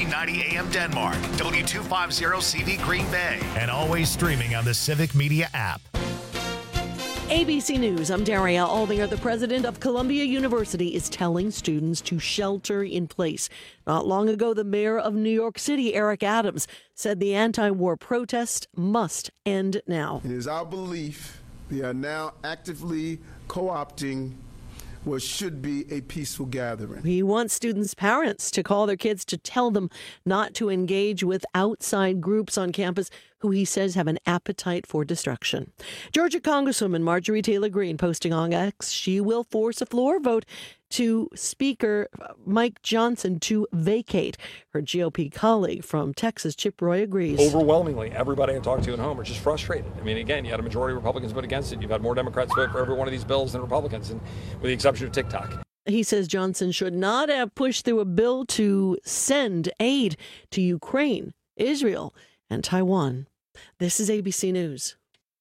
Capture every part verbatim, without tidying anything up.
thirteen ninety A M Denmark, W two fifty C V Green Bay, and always streaming on the Civic Media app. A B C News, I'm Daria Aldinger. The president of Columbia University is telling students to shelter in place. Not long ago, the mayor of New York City, Eric Adams, said the anti-war protest must end now. It is our belief they are now actively co-opting what should be a peaceful gathering. He wants students' parents to call their kids to tell them not to engage with outside groups on campus who he says have an appetite for destruction. Georgia Congresswoman Marjorie Taylor Greene posting on X she will force a floor vote to Speaker Mike Johnson to vacate. Her G O P colleague from Texas, Chip Roy, agrees. Overwhelmingly, everybody I talked to at home are just frustrated. I mean, again, you had a majority of Republicans vote against it. You've had more Democrats vote for every one of these bills than Republicans, and with the exception of TikTok. He says Johnson should not have pushed through a bill to send aid to Ukraine, Israel, and Taiwan. This is A B C News.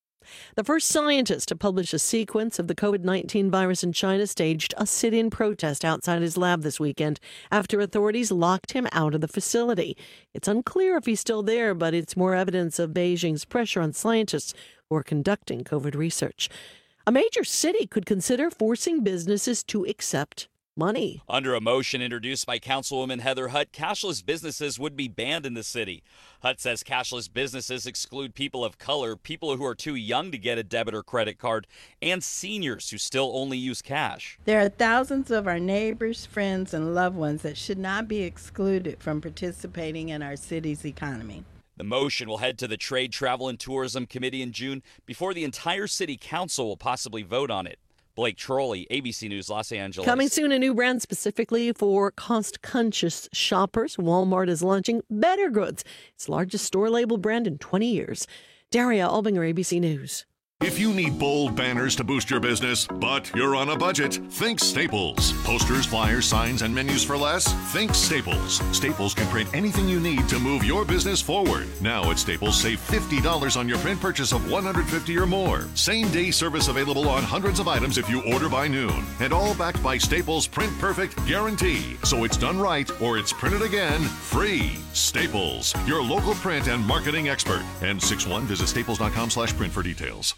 The first scientist to publish a sequence of the COVID nineteen virus in China staged a sit-in protest outside his lab this weekend after authorities locked him out of the facility. It's unclear if he's still there, but it's more evidence of Beijing's pressure on scientists who are conducting COVID research. A major city could consider forcing businesses to accept money. Under a motion introduced by Councilwoman Heather Hutt, cashless businesses would be banned in the city. Hutt says cashless businesses exclude people of color, people who are too young to get a debit or credit card, and seniors who still only use cash. There are thousands of our neighbors, friends, and loved ones that should not be excluded from participating in our city's economy. The motion will head to the Trade, Travel, and Tourism Committee in June before the entire city council will possibly vote on it. Blake Trolley, A B C News, Los Angeles. Coming soon, a new brand specifically for cost-conscious shoppers. Walmart is launching Better Goods, its largest store-label brand in twenty years. Daria Albinger, A B C News. If you need bold banners to boost your business, but you're on a budget, think Staples. Posters, flyers, signs, and menus for less? Think Staples. Staples can print anything you need to move your business forward. Now at Staples, save fifty dollars on your print purchase of one hundred fifty dollars or more. Same-day service available on hundreds of items if you order by noon. And all backed by Staples' Print Perfect guarantee. So it's done right or it's printed again free. Staples, your local print and marketing expert. And six one, visit staples.com slash print for details.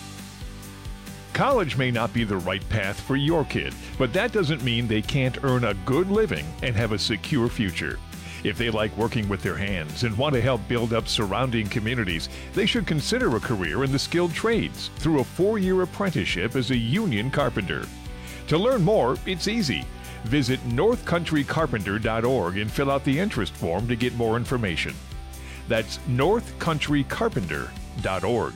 College may not be the right path for your kid, but that doesn't mean they can't earn a good living and have a secure future. If they like working with their hands and want to help build up surrounding communities, they should consider a career in the skilled trades through a four-year apprenticeship as a union carpenter. To learn more, it's easy. Visit north country carpenter dot org and fill out the interest form to get more information. That's north country carpenter dot org.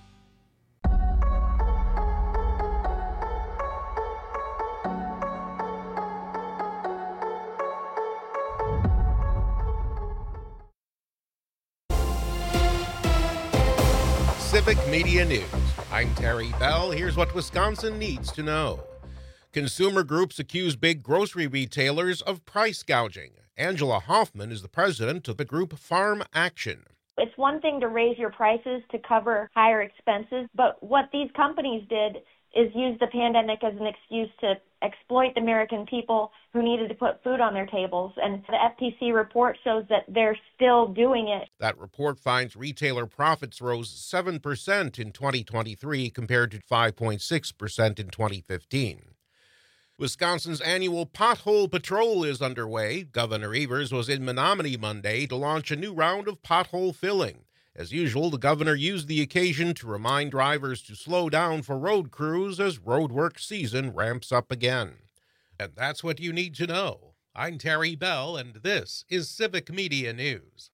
Civic Media News. I'm Terry Bell. Here's what Wisconsin needs to know. Consumer groups accuse big grocery retailers of price gouging. Angela Hoffman is the president of the group Farm Action. It's one thing to raise your prices to cover higher expenses, but what these companies did is use the pandemic as an excuse to exploit the American people who needed to put food on their tables. And the F T C report shows that they're still doing it. That report finds retailer profits rose seven percent in twenty twenty-three compared to five point six percent in twenty fifteen. Wisconsin's annual Pothole Patrol is underway. Governor Evers was in Menominee Monday to launch a new round of pothole filling. As usual, the governor used the occasion to remind drivers to slow down for road crews as roadwork season ramps up again. And that's what you need to know. I'm Terry Bell, and this is Civic Media News.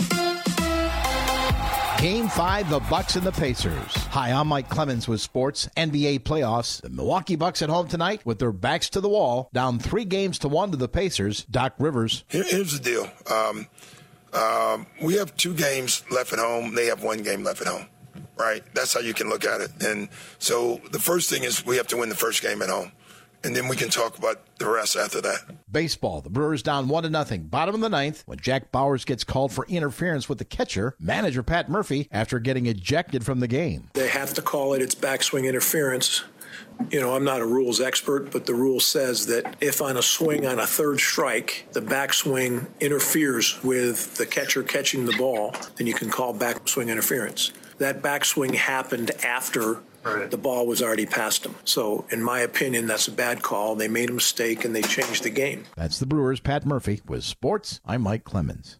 Game five, the Bucks and the Pacers. Hi, I'm Mike Clemens with sports N B A playoffs. The Milwaukee Bucks at home tonight with their backs to the wall, down three games to one to the Pacers. Doc Rivers. Here's the deal. Um, um, we have two games left at home. They have one game left at home, right? That's how you can look at it. And so the first thing is we have to win the first game at home. And then we can talk about the rest after that. Baseball, the Brewers down one to nothing, bottom of the ninth, when Jack Bowers gets called for interference with the catcher, manager Pat Murphy, after getting ejected from the game. They have to call it its backswing interference. You know, I'm not a rules expert, but the rule says that if on a swing on a third strike, the backswing interferes with the catcher catching the ball, then you can call backswing interference. That backswing happened after right. the ball was already past him. So, in my opinion, that's a bad call. They made a mistake and they changed the game. That's the Brewers' Pat Murphy. With sports, I'm Mike Clemens.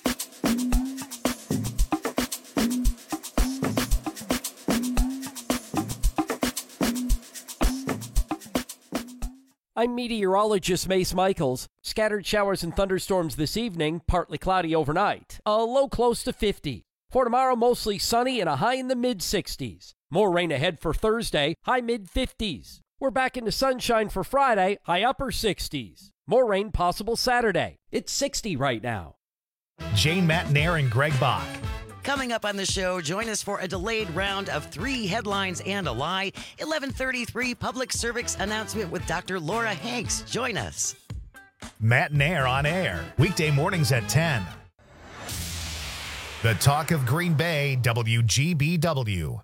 I'm meteorologist Mace Michaels. Scattered showers and thunderstorms this evening, partly cloudy overnight. A low close to fifty. For tomorrow, mostly sunny and a high in the mid-sixties. More rain ahead for Thursday, high mid-fifties. We're back into sunshine for Friday, high upper sixties. More rain possible Saturday. It's sixty right now. Jane Matnair and Greg Bach. Coming up on the show, join us for a delayed round of three headlines and a lie. eleven thirty-three public service announcement with Doctor Laura Hanks. Join us. Matnair on air, weekday mornings at ten. The talk of Green Bay, W G B W.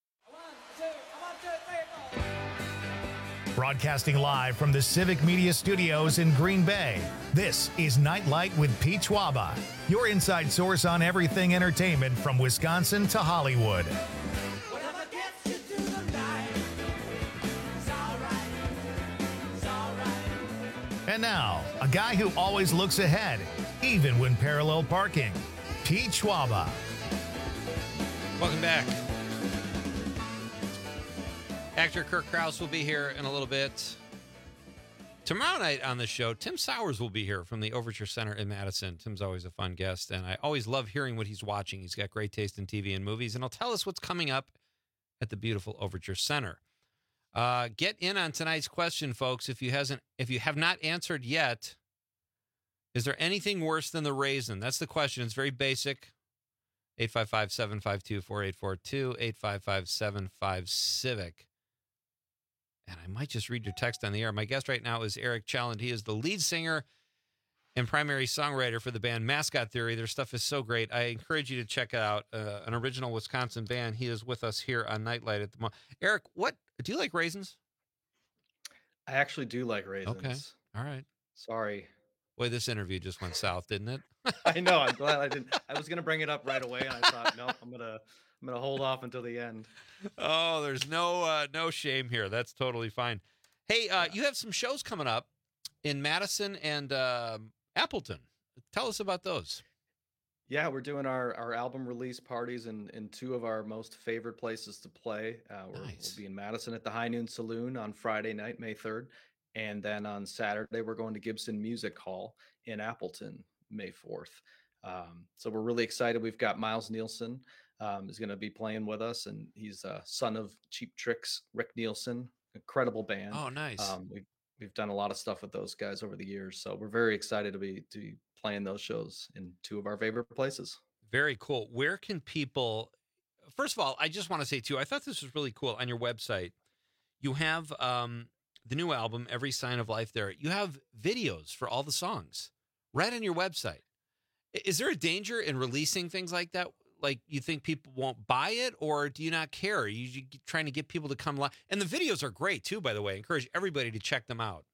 Broadcasting live from the Civic Media Studios in Green Bay, this is Nightlight with Pete Schwaba, your inside source on everything entertainment from Wisconsin to Hollywood. And now, a guy who always looks ahead, even when parallel parking, Pete Schwaba. Welcome back. Actor Kirk Krause will be here in a little bit. Tomorrow night on the show, Tim Sowers will be here from the Overture Center in Madison. Tim's always a fun guest, and I always love hearing what he's watching. He's got great taste in T V and movies, and he'll tell us what's coming up at the beautiful Overture Center. Uh, get in on tonight's question, folks. If you hasn't, if you have not answered yet, is there anything worse than the raisin? That's the question. It's very basic. eight five five, seven five two, four eight four two, eight five five, seven five, CIVIC. And I might just read your text on the air. My guest right now is Eric Challand. He is the lead singer and primary songwriter for the band Mascot Theory. Their stuff is so great. I encourage you to check it out. Uh, an original Wisconsin band. He is with us here on Nightlight at the moment. Eric, what do you like raisins? I actually do like raisins. Okay. All right. Sorry. Boy, this interview just went south, didn't it? I know. I'm glad I didn't. I was going to bring it up right away, and I thought, no, I'm gonna, I'm gonna hold off until the end. Oh, there's no, uh, no shame here. That's totally fine. Hey, uh, you have some shows coming up in Madison and uh, Appleton. Tell us about those. Yeah, we're doing our, our album release parties in, in two of our most favorite places to play. Uh, we're, nice. We'll be in Madison at the High Noon Saloon on Friday night, May third. And then on Saturday, we're going to Gibson Music Hall in Appleton, May fourth. Um, so we're really excited. We've got Miles Nielsen um, is going to be playing with us, and he's a son of Cheap Trick's Rick Nielsen. Incredible band. Oh, nice. Um, we've we've done a lot of stuff with those guys over the years, so we're very excited to be to be playing those shows in two of our favorite places. Very cool. Where can people? First of all, I just want to say too, I thought this was really cool. On your website, you have um, the new album, Every Sign of Life. There, you have videos for all the songs right on your website. Is there a danger in releasing things like that? Like, you think people won't buy it, or do you not care? Are you trying to get people to come live? And the videos are great too, by the way. I encourage everybody to check them out.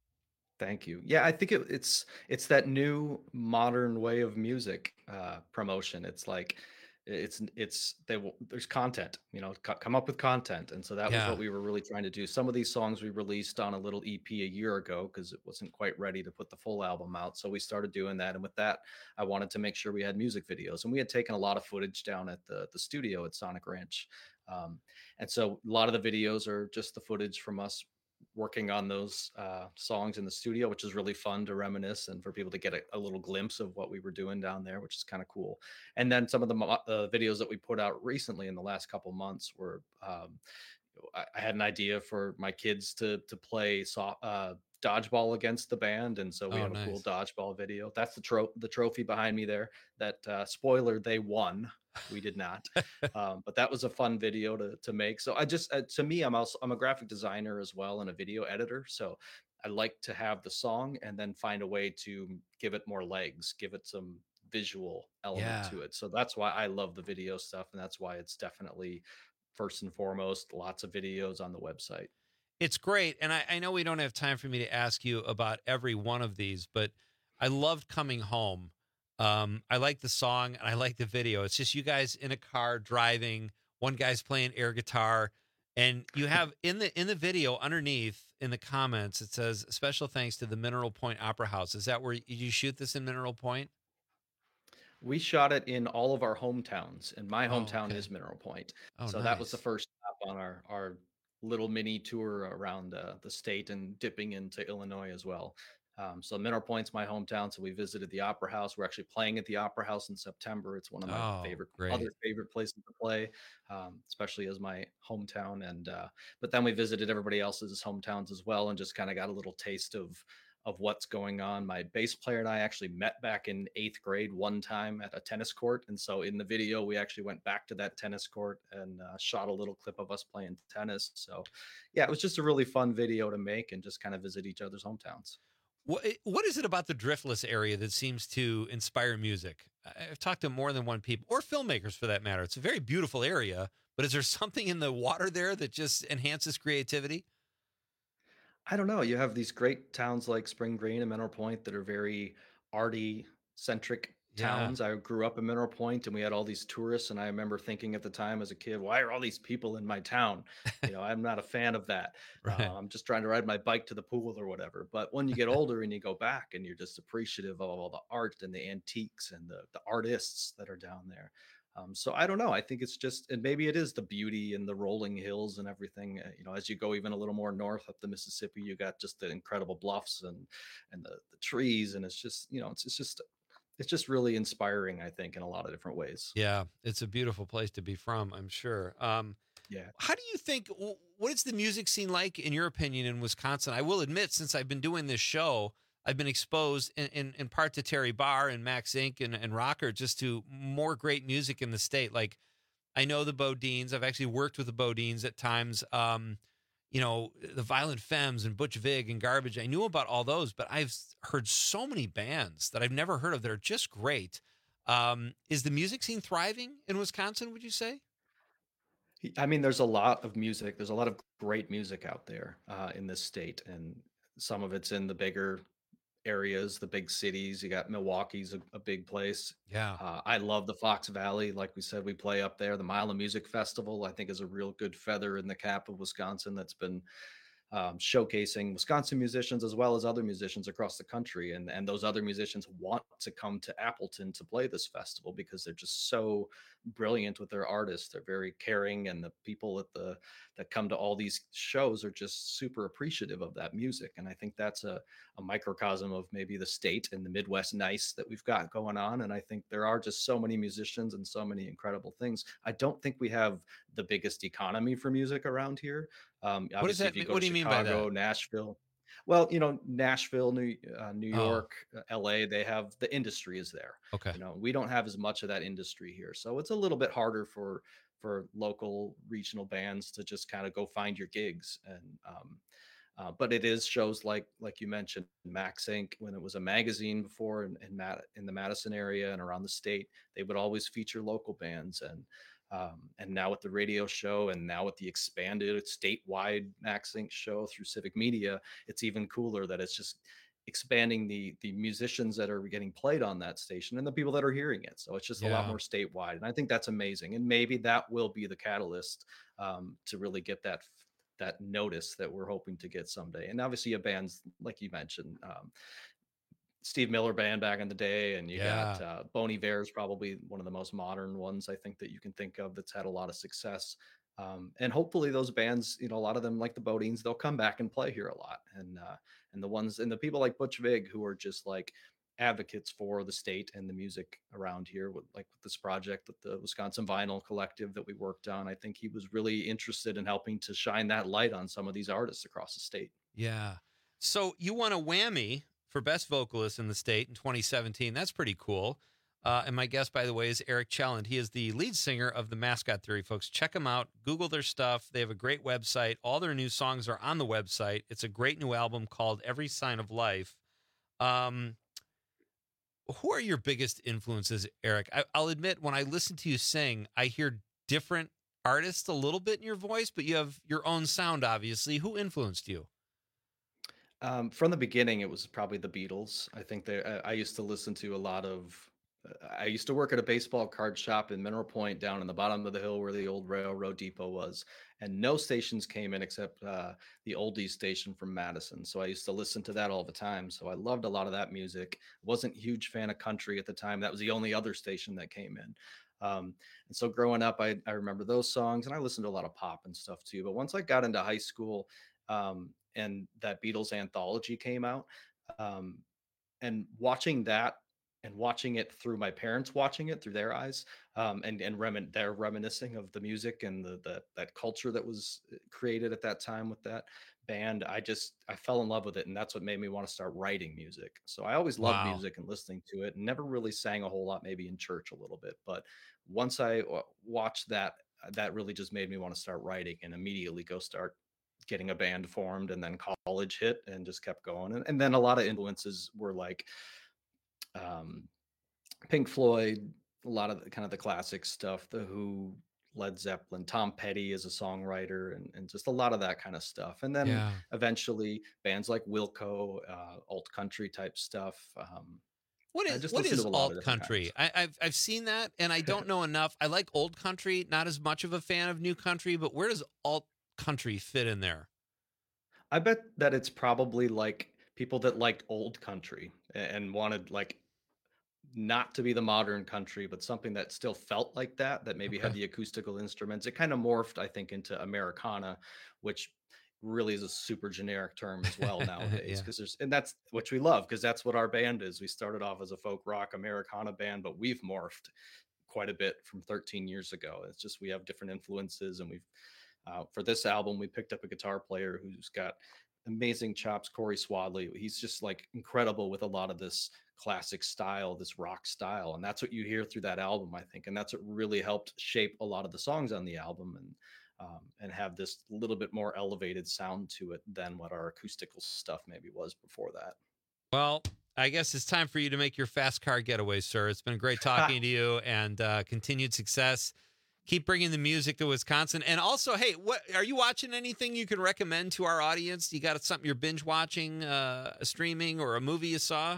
Thank you. Yeah, I think it, it's it's that new modern way of music uh, promotion. It's like it's it's they will, there's content, you know, co- come up with content, and so that Yeah. was what we were really trying to do. Some of these songs we released on a little E P a year ago because it wasn't quite ready to put the full album out. So we started doing that, and with that, I wanted to make sure we had music videos, and we had taken a lot of footage down at the the studio at Sonic Ranch, um, and so a lot of the videos are just the footage from us working on those uh, songs in the studio, which is really fun to reminisce and for people to get a, a little glimpse of what we were doing down there, which is kind of cool. And then some of the uh, videos that we put out recently in the last couple months were, um, I, I had an idea for my kids to to play so, uh, dodgeball against the band, and so we Oh, have a nice. cool dodgeball video. That's the tro- the trophy behind me there. That uh, spoiler, they won. We did not, um, but that was a fun video to to make. So I just, uh, to me, I'm also I'm a graphic designer as well and a video editor. So I like to have the song and then find a way to give it more legs, give it some visual element Yeah. to it. So that's why I love the video stuff, and that's why it's definitely first and foremost lots of videos on the website. It's great. And I, I know we don't have time for me to ask you about every one of these, but I loved Coming Home. Um, I like the song and I like the video. It's just you guys in a car driving, one guy's playing air guitar, and you have in the in the video underneath in the comments, it says, special thanks to the Mineral Point Opera House. Is that where you, you shoot this in Mineral Point? We shot it in all of our hometowns, and my Oh, hometown okay. is Mineral Point. Oh, So that was the nice. first stop on our our little mini tour around uh, the state and dipping into Illinois as well. Um, so Mineral Point's my hometown. So we visited the Opera House. We're actually playing at the Opera House in September. It's one of my Oh, favorite, great. other favorite places to play, um, especially as my hometown. And uh, but then we visited everybody else's hometowns as well, and just kind of got a little taste of of what's going on. My bass player and I actually met back in eighth grade one time at a tennis court. And so in the video, we actually went back to that tennis court and uh, shot a little clip of us playing tennis. So yeah, it was just a really fun video to make and just kind of visit each other's hometowns. What, what is it about the Driftless area that seems to inspire music? I've talked to more than one people, or filmmakers for that matter. It's a very beautiful area, but is there something in the water there that just enhances creativity? I don't know. You have these great towns like Spring Green and Mineral Point that are very arty centric Yeah. towns. I grew up in Mineral Point and we had all these tourists. And I remember thinking at the time as a kid, why are all these people in my town? You know, I'm not a fan of that. Right. Uh, I'm just trying to ride my bike to the pool or whatever. But when you get older and you go back and you're just appreciative of all the art and the antiques and the, the artists that are down there. Um, so I don't know. I think it's just, and maybe it is the beauty and the rolling hills and everything. Uh, you know, as you go even a little more north up the Mississippi, you got just the incredible bluffs and and the, the trees, and it's just, you know, it's, it's just it's just really inspiring, I think, in a lot of different ways. Yeah, it's a beautiful place to be from, I'm sure. Um, Yeah. How do you think, wh- what is the music scene like, in your opinion, in Wisconsin? I will admit, since I've been doing this show, I've been exposed in, in, in part to Terry Barr and Max Inc and, and Rocker, just to more great music in the state. Like, I know the Bodines. I've actually worked with the Bodines at times. Um, you know, the Violent Femmes and Butch Vig and Garbage. I knew about all those, but I've heard so many bands that I've never heard of that are just great. Um, is the music scene thriving in Wisconsin, would you say? I mean, there's a lot of music. There's a lot of great music out there uh, in this state, and some of it's in the bigger areas, the big cities. You got Milwaukee's a, a big place. Yeah. Uh, I love the Fox Valley. Like we said, we play up there. The Mile of Music Festival, I think, is a real good feather in the cap of Wisconsin that's been um, showcasing Wisconsin musicians as well as other musicians across the country. And, and those other musicians want to come to Appleton to play this festival because they're just so brilliant with their artists. They're very caring, and the people at the that come to all these shows are just super appreciative of that music. And I think that's a, a microcosm of maybe the state and the Midwest nice that we've got going on. And I think there are just so many musicians and so many incredible things. I don't think we have the biggest economy for music around here. Um, What does obviously, that if you mean- go what to do you mean by Chicago, that? Nashville. Well, you know, Nashville, New uh, New Oh. York, uh, L A, they have the industry is there. Okay. You know, we don't have as much of that industry here. So it's a little bit harder for for local regional bands to just kind of go find your gigs. And um uh, but it is shows like like you mentioned, Max Inc, when it was a magazine before in, in Mad in the Madison area and around the state, they would always feature local bands. And um, and now with the radio show, and now with the expanded statewide Max Inc show through Civic Media, it's even cooler that it's just expanding the the musicians that are getting played on that station and the people that are hearing it. So it's just a lot Yeah. more statewide, and I think that's amazing. And maybe that will be the catalyst um, to really get that that notice that we're hoping to get someday. And obviously, a band's like you mentioned. Um, Steve Miller Band back in the day, and you got Yeah. uh, Bon Iver is probably one of the most modern ones I think that you can think of that's had a lot of success. Um, and hopefully those bands, you know, a lot of them like the Bodines, they'll come back and play here a lot. And uh, and the ones and the people like Butch Vig who are just like advocates for the state and the music around here, with like with this project with the Wisconsin Vinyl Collective that we worked on. I think he was really interested in helping to shine that light on some of these artists across the state. Yeah. So you won a whammy for Best Vocalist in the state in twenty seventeen. That's pretty cool. Uh, and my guest, by the way, is Eric Chelland. He is the lead singer of the Mascot Theory, folks. Check them out. Google their stuff. They have a great website. All their new songs are on the website. It's a great new album called Every Sign of Life. Um, who are your biggest influences, Eric? I, I'll admit, when I listen to you sing, I hear different artist a little bit in your voice, but you have your own sound, obviously. Who influenced you? Um, from the beginning, it was probably the Beatles. I think they, I I used to listen to a lot of. I used to work at a baseball card shop in Mineral Point, down in the bottom of the hill where the old railroad depot was, and no stations came in except uh, the oldies station from Madison. So I used to listen to that all the time. So I loved a lot of that music. Wasn't a huge fan of country at the time. That was the only other station that came in. Um, and so growing up, I, I remember those songs, and I listened to a lot of pop and stuff too. But once I got into high school, um, and that Beatles anthology came out, um, and watching that and watching it through my parents, watching it through their eyes, um, and and remin- they're reminiscing of the music and the, the that culture that was created at that time with that band. I just I fell in love with it, and that's what made me want to start writing music. So I always loved Wow. music and listening to it, and never really sang a whole lot, maybe in church a little bit. But once I w- watched that, that really just made me want to start writing, and immediately go start getting a band formed. And then college hit and just kept going. And, and then a lot of influences were like um, Pink Floyd, a lot of the kind of the classic stuff, The Who, Led Zeppelin, Tom Petty is a songwriter, and, and just a lot of that kind of stuff. And then Yeah. eventually bands like Wilco, uh, alt country type stuff. Um, What I is just what listen is to a lot of alt different country? I, I've I've seen that, and I don't know enough. I like old country, not as much of a fan of new country. But where does alt country fit in there? I bet that it's probably like people that liked old country a- and wanted like not to be the modern country, but something that still felt like that, that maybe had Okay. the acoustical instruments. It kind of morphed, I think, into Americana, which really is a super generic term as well nowadays. Yeah. Because there's, and that's which we love, because that's what our band is. We started off as a folk rock Americana band, but we've morphed quite a bit from thirteen years ago. It's just we have different influences, and we've uh, for this album we picked up a guitar player who's got amazing chops, Corey Swadley. He's just like incredible with a lot of this classic style, this rock style, and that's what you hear through that album, I think, and that's what really helped shape a lot of the songs on the album, and um, and have this little bit more elevated sound to it than what our acoustical stuff maybe was before that. Well, I guess it's time for you to make your fast car getaway, sir. It's been great talking to you, and uh, continued success. Keep bringing the music to Wisconsin. And also, hey, what are you watching? Anything you can recommend to our audience? You got something you're binge watching, uh, streaming, or a movie you saw?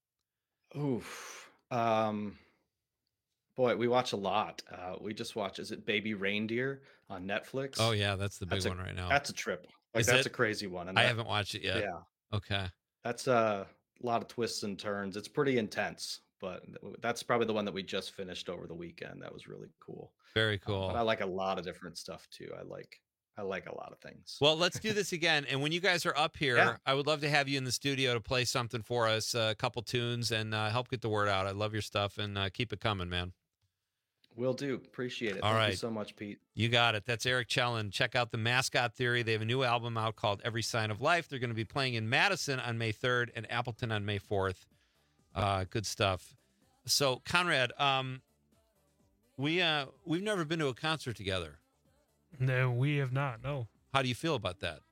Oof. Um, boy, we watch a lot. Uh, we just watch, is it Baby Reindeer on Netflix? Oh yeah, that's the big That's a- one right now. That's a trip. Like Is that's it? a crazy one. And I that- haven't watched it yet. Yeah. Okay. That's a lot of twists and turns. It's pretty intense, but that's probably the one that we just finished over the weekend. That was really cool. Very Um, cool. but I like a lot of different stuff too. I like I like a lot of things. Well, let's do this again. And when you guys are up here, Yeah. I would love to have you in the studio to play something for us, uh, a couple tunes, and uh, help get the word out. I love your stuff, and uh, keep it coming, man. Will do. Appreciate it. All Thank right. you so much, Pete. You got it. That's Eric Chellan. Check out the Mascot Theory. They have a new album out called Every Sign of Life. They're going to be playing in Madison on May third and Appleton on May fourth. Uh, good stuff. So, Conrad, um, we uh, we've never been to a concert together. No, we have not. No. How do you feel about that?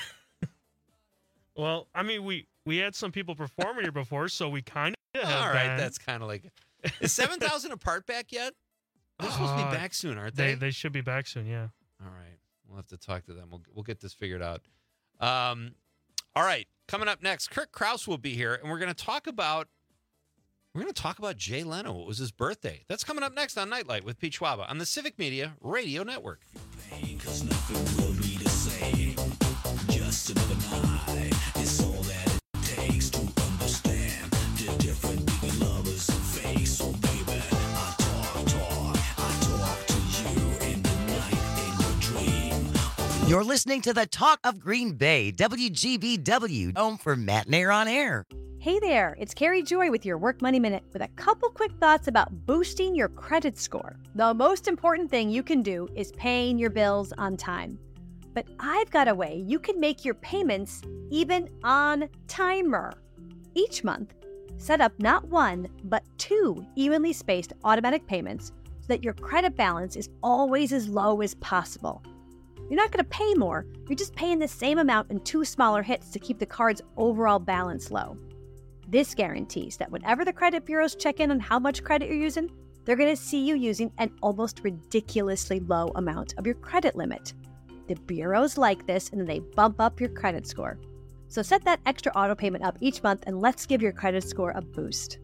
Well, I mean, we we had some people perform here before, so we kind of have All right, been. that's kind of like. Is seven thousand Apart back yet? They're supposed to be Uh, back soon, aren't They they? they should be back soon. Yeah. All right. We'll have to talk to them. We'll, we'll get this figured out. Um, all right. Coming up next, Kirk Krause will be here, and we're going to talk about we're going to talk about Jay Leno. It was his birthday. That's coming up next on Nightlight with Pete Schwaba on the Civic Media Radio Network. Cause nothing will be the same. Just another night. It's all that it takes to understand the different big lovers and fake. So baby, I talk, talk, I talk to you in the night, in your dream. You're listening to the Talk of Green Bay, W G B W, home for Matt Nair on Air. Hey there, it's Carrie Joy with your Work Money Minute with a couple quick thoughts about boosting your credit score. The most important thing you can do is paying your bills on time. But I've got a way you can make your payments even on timer. Each month, set up not one, but two evenly spaced automatic payments so that your credit balance is always as low as possible. You're not going to pay more, you're just paying the same amount in two smaller hits to keep the card's overall balance low. This guarantees that whenever the credit bureaus check in on how much credit you're using, they're going to see you using an almost ridiculously low amount of your credit limit. The bureaus like this, and then they bump up your credit score. So set that extra auto payment up each month, and let's give your credit score a boost.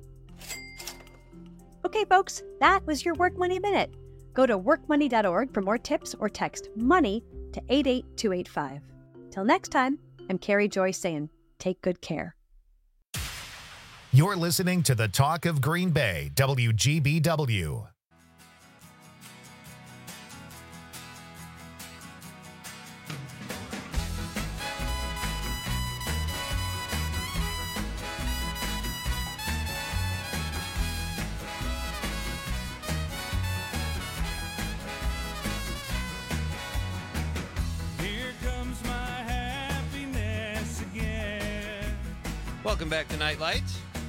Okay, folks, that was your Work Money Minute. Go to work money dot org for more tips or text MONEY to eight eight two eight five. Till next time, I'm Carrie Joy saying, take good care. You're listening to the Talk of Green Bay, W G B W. Welcome back to Nightlight.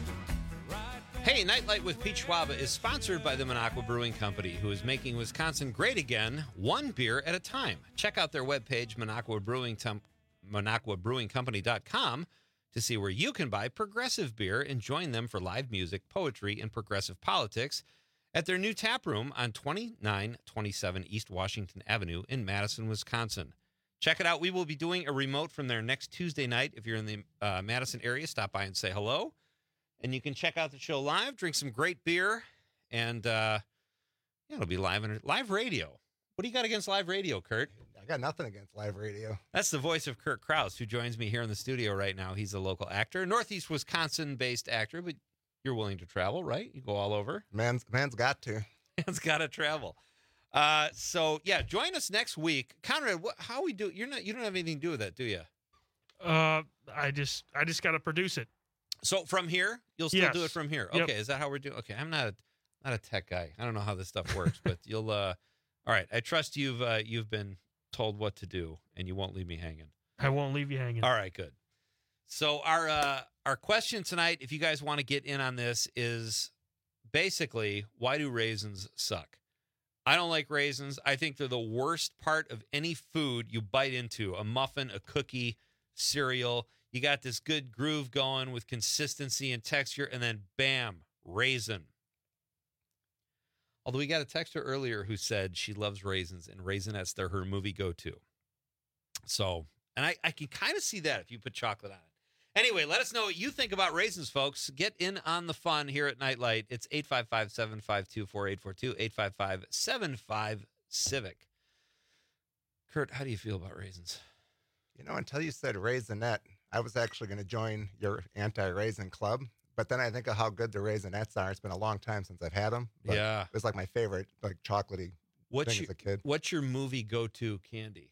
Hey, Nightlight with Pete Schwaba is sponsored by the Minocqua Brewing Company, who is making Wisconsin great again, one beer at a time. Check out their webpage, Minocqua Brewing Minocqua Brewing Company dot com, to see where you can buy progressive beer and join them for live music, poetry, and progressive politics at their new tap room on twenty-nine twenty-seven East Washington Avenue in Madison, Wisconsin. Check it out. We will be doing a remote from there next Tuesday night. If you're in the uh, Madison area, stop by and say hello. And you can check out the show live, drink some great beer, and uh, yeah, it'll be live in live radio. What do you got against live radio, Kurt? I got nothing against live radio. That's the voice of Kurt Krause, who joins me here in the studio right now. He's a local actor, Northeast Wisconsin-based actor, but you're willing to travel, right? You go all over. Man's man's got to. Man's got to travel. Uh, so yeah, join us next week, Conrad. What, how we do? You're not. You don't have anything to do with that, do you? Uh, I just, I just got to produce it. So from here, you'll still Yes. do it from here. Yep. Okay, is that how we're doing? Okay, I'm not a, not a tech guy. I don't know how this stuff works, but you'll. Uh, all right, I trust you've uh, you've been told what to do, and you won't leave me hanging. I won't leave you hanging. All right, good. So our uh, our question tonight, if you guys want to get in on this, is basically, why do raisins suck? I don't like raisins. I think they're the worst part of any food you bite into. A muffin, a cookie, cereal. You got this good groove going with consistency and texture, and then bam, raisin. Although we got a texter earlier who said she loves raisins, and Raisinets, they're her movie go-to. So, and I, I can kind of see that if you put chocolate on it. Anyway, let us know what you think about raisins, folks. Get in on the fun here at Nightlight. It's eight five five, seven five two, four eight four two, eight five five, seven five, Civic. Kurt, how do you feel about raisins? You know, until you said Raisinette, I was actually going to join your anti-raisin club. But then I think of how good the Raisinets are. It's been a long time since I've had them. But Yeah. It was like my favorite, like chocolatey What's thing your, as a kid. What's your movie go-to candy?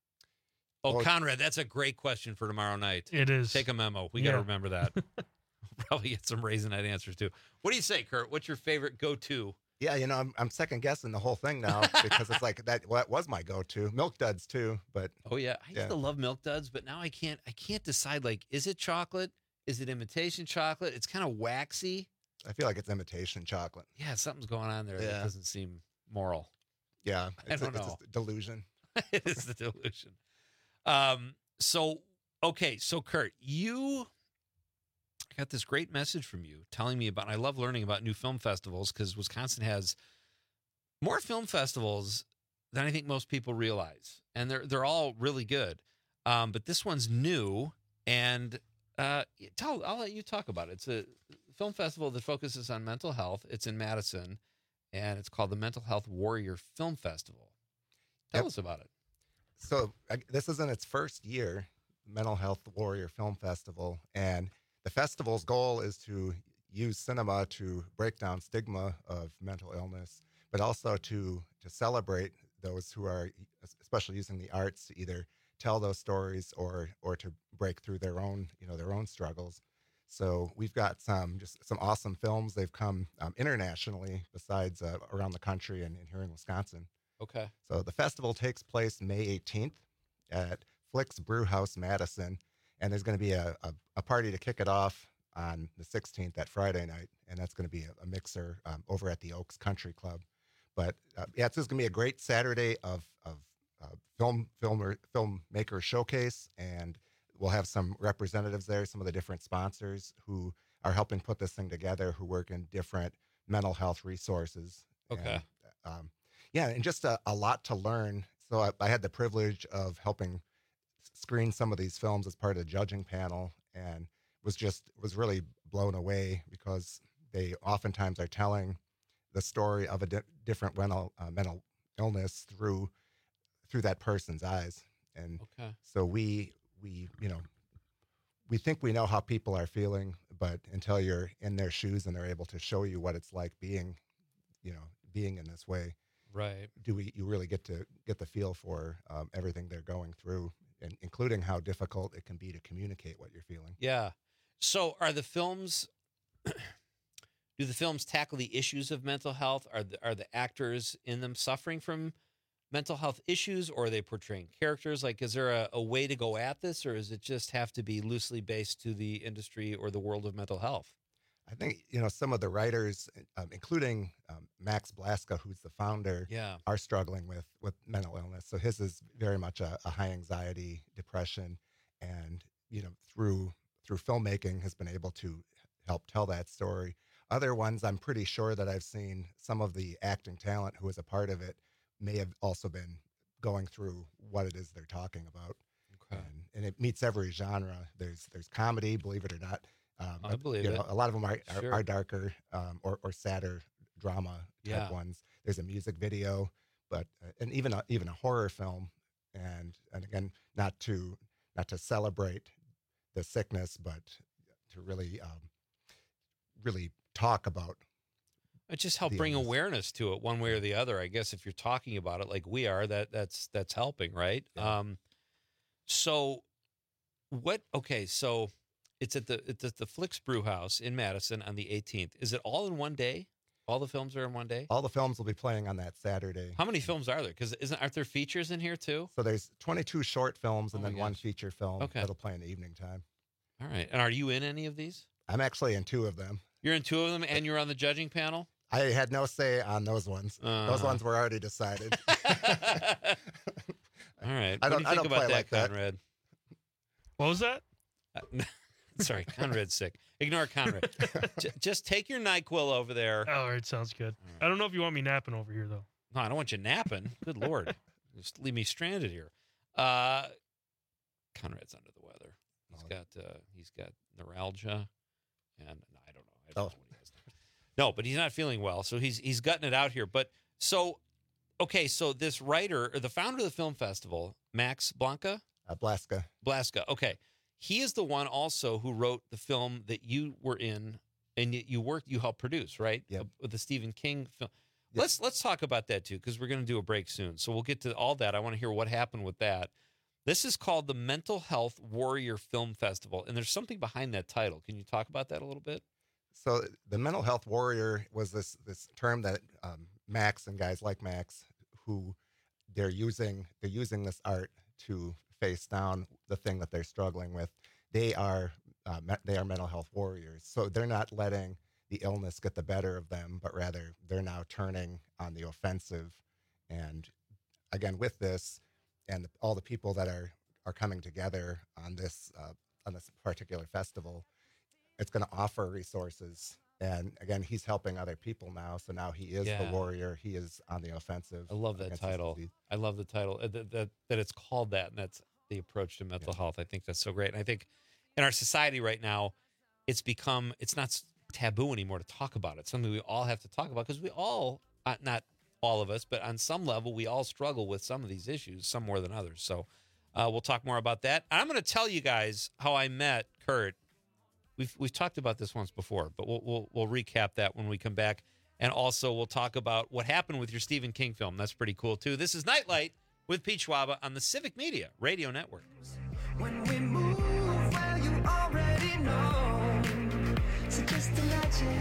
Oh, Oh, Conrad, that's a great question for tomorrow night. It is. Take a memo. We got to Yeah. remember that. We'll probably get some Raisinette answers, too. What do you say, Kurt? What's your favorite go-to? Yeah, you know, I'm, I'm second guessing the whole thing now because it's like that, well, that was my go-to. Milk Duds, too. But Oh, yeah. I used Yeah. to love Milk Duds, but now I can't I can't decide, like, is it chocolate? Is it imitation chocolate? It's kind of waxy. I feel like it's imitation chocolate. Yeah, something's going on there that Yeah. doesn't seem moral. Yeah, I it's, don't a, it's know. a delusion. It is the delusion. Um, so, okay, so Kurt, you got this great message from you telling me about, I love learning about new film festivals because Wisconsin has more film festivals than I think most people realize. And they're, they're all really good. Um, but this one's new. And uh, tell, I'll let you talk about it. It's a film festival that focuses on mental health. It's in Madison, and it's called the Mental Health Warrior Film Festival. Tell Yep. us about it. So I, this is in its first year, Mental Health Warrior Film Festival, and the festival's goal is to use cinema to break down stigma of mental illness, but also to to celebrate those who are especially using the arts to either tell those stories or or to break through their own you know their own struggles. So we've got some just some awesome films. They've come um, internationally, besides uh, around the country and, and here in Wisconsin. Okay. So the festival takes place May eighteenth at Flicks Brew House, Madison, and there's going to be a, a, a party to kick it off on the sixteenth, that Friday night, and that's going to be a, a mixer um, over at the Oaks Country Club. But uh, yeah, it's just going to be a great Saturday of of uh, film filmer filmmaker showcase, and we'll have some representatives there, some of the different sponsors who are helping put this thing together, who work in different mental health resources. Okay. And, um, yeah, and just a, a lot to learn. So I, I had the privilege of helping screen some of these films as part of the judging panel, and was just was really blown away because they oftentimes are telling the story of a di- different mental uh, mental illness through through that person's eyes. And okay. so we we you know we think we know how people are feeling, but until you're in their shoes and they're able to show you what it's like being, you know, being in this way, right? Do we you really get to get the feel for um, everything they're going through, and including how difficult it can be to communicate what you're feeling. Yeah. So are the films? Do the films tackle the issues of mental health? Are the, are the actors in them suffering from mental health issues, or are they portraying characters? Like, is there a, a way to go at this, or does it just have to be loosely based to the industry or the world of mental health? I think, you know, some of the writers, um, including um, Max Blaska, who's the founder, yeah. are struggling with, with mental illness. So his is very much a, a high anxiety, depression, and, you know, through through filmmaking has been able to help tell that story. Other ones, I'm pretty sure that I've seen some of the acting talent who is a part of it may have also been going through what it is they're talking about. Okay. And, and it meets every genre. There's there's comedy, believe it or not. Um, I believe you it. know, a lot of them are are, Sure. are darker um, or or sadder drama type Yeah. ones. There's a music video, but uh, and even a, even a horror film. And and again, not to not to celebrate the sickness, but to really um, really talk about. It just help the bring illness. awareness to it one way or the other. I guess if you're talking about it like we are, that that's that's helping, right? Yeah. Um, so what? Okay, so it's at the it's at the Flicks Brew House in Madison on the eighteenth. Is it all in one day? All the films are in one day. All the films will be playing on that Saturday. How many films are there? Because isn't aren't there features in here too? So there's twenty-two short films and Oh my then one gosh. feature film Okay. that'll play in the evening time. All right. And are you in any of these? I'm actually in two of them. You're in two of them, and you're on the judging panel. I had no say on those ones. Those Uh-huh. ones were already decided. All right. I What don't- do you I think don't about play that, like that. Conrad? What was that? Uh, sorry, Conrad's sick. Ignore Conrad. J- just take your NyQuil over there. All right, sounds good. I don't know if you want me napping over here though. No, I don't want you napping. Good Lord. Just leave me stranded here. Uh, Conrad's under the weather. He's got uh, he's got neuralgia, and no, I don't know. I don't Oh. know what he has. No, but he's not feeling well, so he's he's gutting it out here. But so, okay, so this writer or the founder of the film festival, Max Blanca, uh, Blaska. Blaska. Okay, he is the one also who wrote the film that you were in, and you, you worked, you helped produce, right? Yep. Uh, With the Stephen King film. Let's let's talk about that too, because we're going to do a break soon. So we'll get to all that. I want to hear what happened with that. This is called the Mental Health Warrior Film Festival, and there's something behind that title. Can you talk about that a little bit? So the mental health warrior was this this term that um, Max and guys like Max, who they're using they're using this art to face down the thing that they're struggling with. They are uh, me- they are mental health warriors. So they're not letting the illness get the better of them, but rather they're now turning on the offensive. And again, with this and all the people that are are coming together on this uh, on this particular festival, it's going to offer resources. And again, he's helping other people now. So now he is Yeah. the warrior. He is on the offensive. I love that against this title. disease. I love the title uh, that, that that it's called that, and that's the approach to mental health. I think that's so great. And I think in our society right now, it's become it's not s- taboo anymore to talk about it. It's something we all have to talk about because we all, uh, not all of us, but on some level, we all struggle with some of these issues, some more than others. So uh, we'll talk more about that. I'm going to tell you guys how I met Kurt. We've we've talked about this once before, but we'll we'll we'll recap that when we come back, and also we'll talk about what happened with your Stephen King film. That's pretty cool too. This is Nightlight with Pete Schwaba on the Civic Media Radio Network. When we move, well, you already know. So just imagine.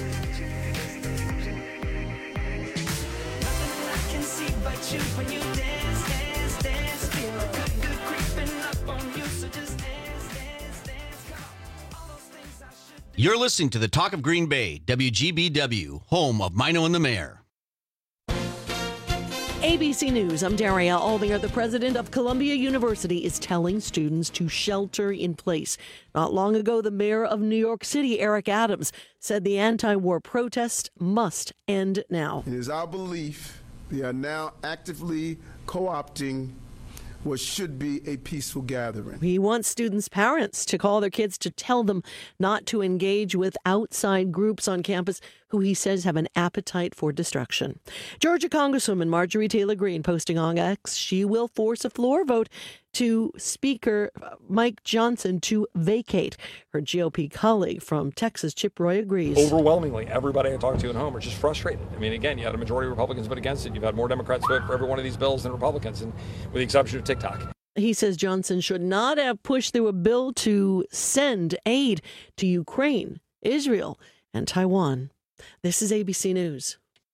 Nothing I can see but you when you dance, dance, dance. Feel a good, good creeping up on you. So just dance, dance, dance. Come on. All those things I should do. You're listening to the Talk of Green Bay, W G B W, home of Mino and the Mayor. A B C News, I'm Daria Aldinger. The president of Columbia University is telling students to shelter in place. Not long ago, the mayor of New York City, Eric Adams, said the anti-war protest must end now. It is our belief they are now actively co-opting what should be a peaceful gathering. He wants students' parents to call their kids to tell them not to engage with outside groups on campus who he says have an appetite for destruction. Georgia Congresswoman Marjorie Taylor Greene posting on X, she will force a floor vote to Speaker Mike Johnson to vacate. Her G O P colleague from Texas, Chip Roy, agrees. Overwhelmingly, everybody I talk to at home are just frustrated. I mean, again, you had a majority of Republicans vote against it. You've had more Democrats vote for every one of these bills than Republicans, and with the exception of TikTok. He says Johnson should not have pushed through a bill to send aid to Ukraine, Israel, and Taiwan. This is A B C News.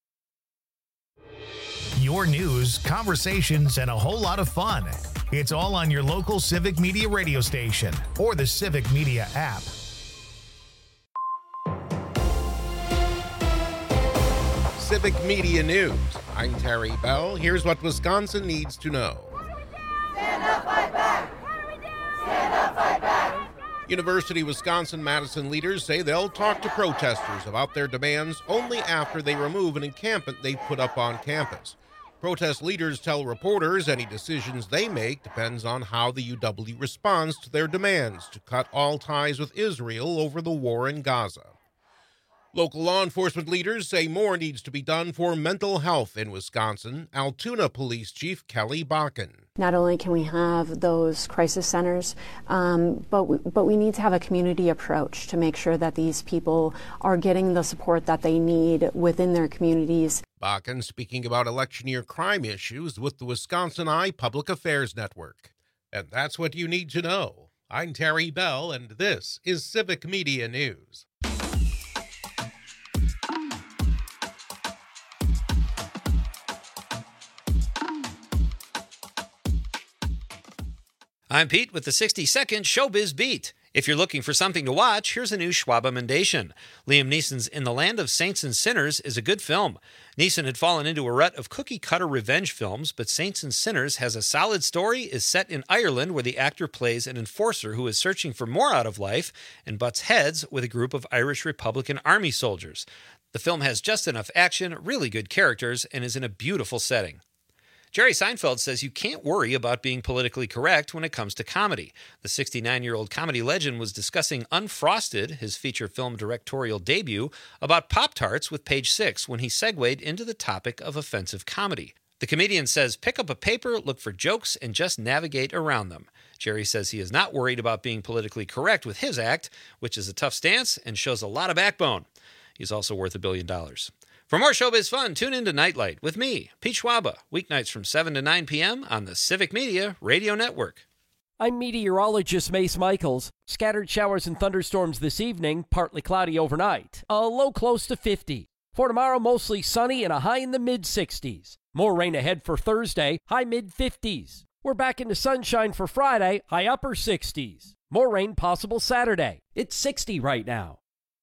Your news, conversations, and a whole lot of fun. It's all on your local Civic Media radio station or the Civic Media app. Civic Media News. I'm Terry Bell. Here's what Wisconsin needs to know. Stand up, fight back! What do we do? Stand up, fight back! University of Wisconsin-Madison leaders say they'll talk to protesters about their demands only after they remove an encampment they put up on campus. Protest leaders tell reporters any decisions they make depends on how the U W responds to their demands to cut all ties with Israel over the war in Gaza. Local law enforcement leaders say more needs to be done for mental health in Wisconsin. Altoona Police Chief Kelly Bakken. Not only can we have those crisis centers, um, but, we, but we need to have a community approach to make sure that these people are getting the support that they need within their communities. Bakken speaking about election year crime issues with the Wisconsin Eye Public Affairs Network. And that's what you need to know. I'm Terry Bell, and this is Civic Media News. I'm Pete with the sixty second Showbiz Beat. If you're looking for something to watch, here's a new Schwab Amendation. Liam Neeson's In the Land of Saints and Sinners is a good film. Neeson had fallen into a rut of cookie-cutter revenge films, but Saints and Sinners has a solid story, is set in Ireland where the actor plays an enforcer who is searching for more out of life and butts heads with a group of Irish Republican Army soldiers. The film has just enough action, really good characters, and is in a beautiful setting. Jerry Seinfeld says you can't worry about being politically correct when it comes to comedy. The sixty-nine-year-old comedy legend was discussing Unfrosted, his feature film directorial debut, about Pop-Tarts with Page Six when he segued into the topic of offensive comedy. The comedian says pick up a paper, look for jokes, and just navigate around them. Jerry says he is not worried about being politically correct with his act, which is a tough stance and shows a lot of backbone. He's also worth a billion dollars. For more showbiz fun, tune in to Nightlight with me, Pete Schwaba, weeknights from seven to nine p.m. on the Civic Media Radio Network. I'm meteorologist Mace Michaels. Scattered showers and thunderstorms this evening, partly cloudy overnight. A low close to fifty. For tomorrow, mostly sunny and a high in the mid-sixties. More rain ahead for Thursday, high mid-fifties. We're back into sunshine for Friday, high upper sixties. More rain possible Saturday. It's sixty right now.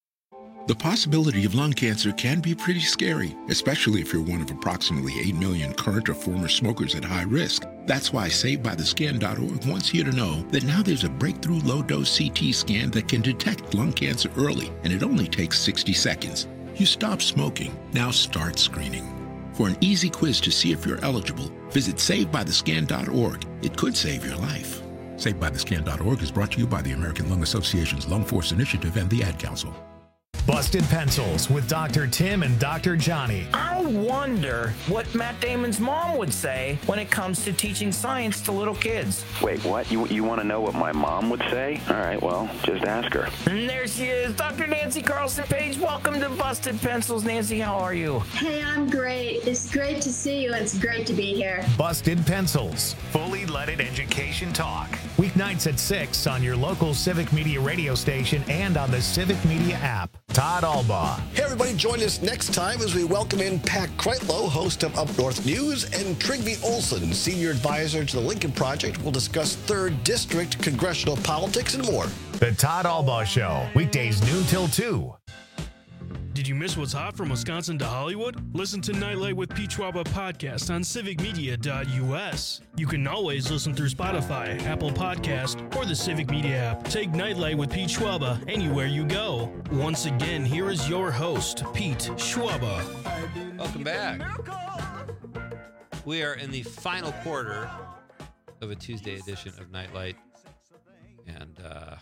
The possibility of lung cancer can be pretty scary, especially if you're one of approximately eight million current or former smokers at high risk. That's why Saved By The Skin dot org wants you to know that now there's a breakthrough low-dose C T scan that can detect lung cancer early, and it only takes sixty seconds. You stop smoking, now start screening. For an easy quiz to see if you're eligible, visit Saved By The Skin dot org. It could save your life. Saved By The Skin dot org is brought to you by the American Lung Association's Lung Force Initiative and the Ad Council. Busted Pencils with Doctor Tim and Doctor Johnny. I wonder what Matt Damon's mom would say when it comes to teaching science to little kids. Wait, what? You you want to know what my mom would say? All right, well, just ask her. And there she is, Doctor Nancy Carlson Page. Welcome to Busted Pencils. Nancy, how are you? Hey, I'm great. It's great to see you. It's great to be here. Busted Pencils, fully leaded education talk. Weeknights at six on your local Civic Media radio station and on the Civic Media app. Todd Albaugh. Hey, everybody, join us next time as we welcome in Pat Kreitlow, host of Up North News, and Trygve Olsen, senior advisor to the Lincoln Project. We'll discuss third District congressional politics and more. The Todd Albaugh Show, weekdays noon till two. Did you miss what's hot from Wisconsin to Hollywood? Listen to Nightlight with Pete Schwaba podcast on civic media dot U S. You can always listen through Spotify, Apple Podcast, or the Civic Media app. Take Nightlight with Pete Schwaba anywhere you go. Once again, here is your host, Pete Schwaba. Welcome back. We are in the final quarter of a Tuesday edition of Nightlight, and uh,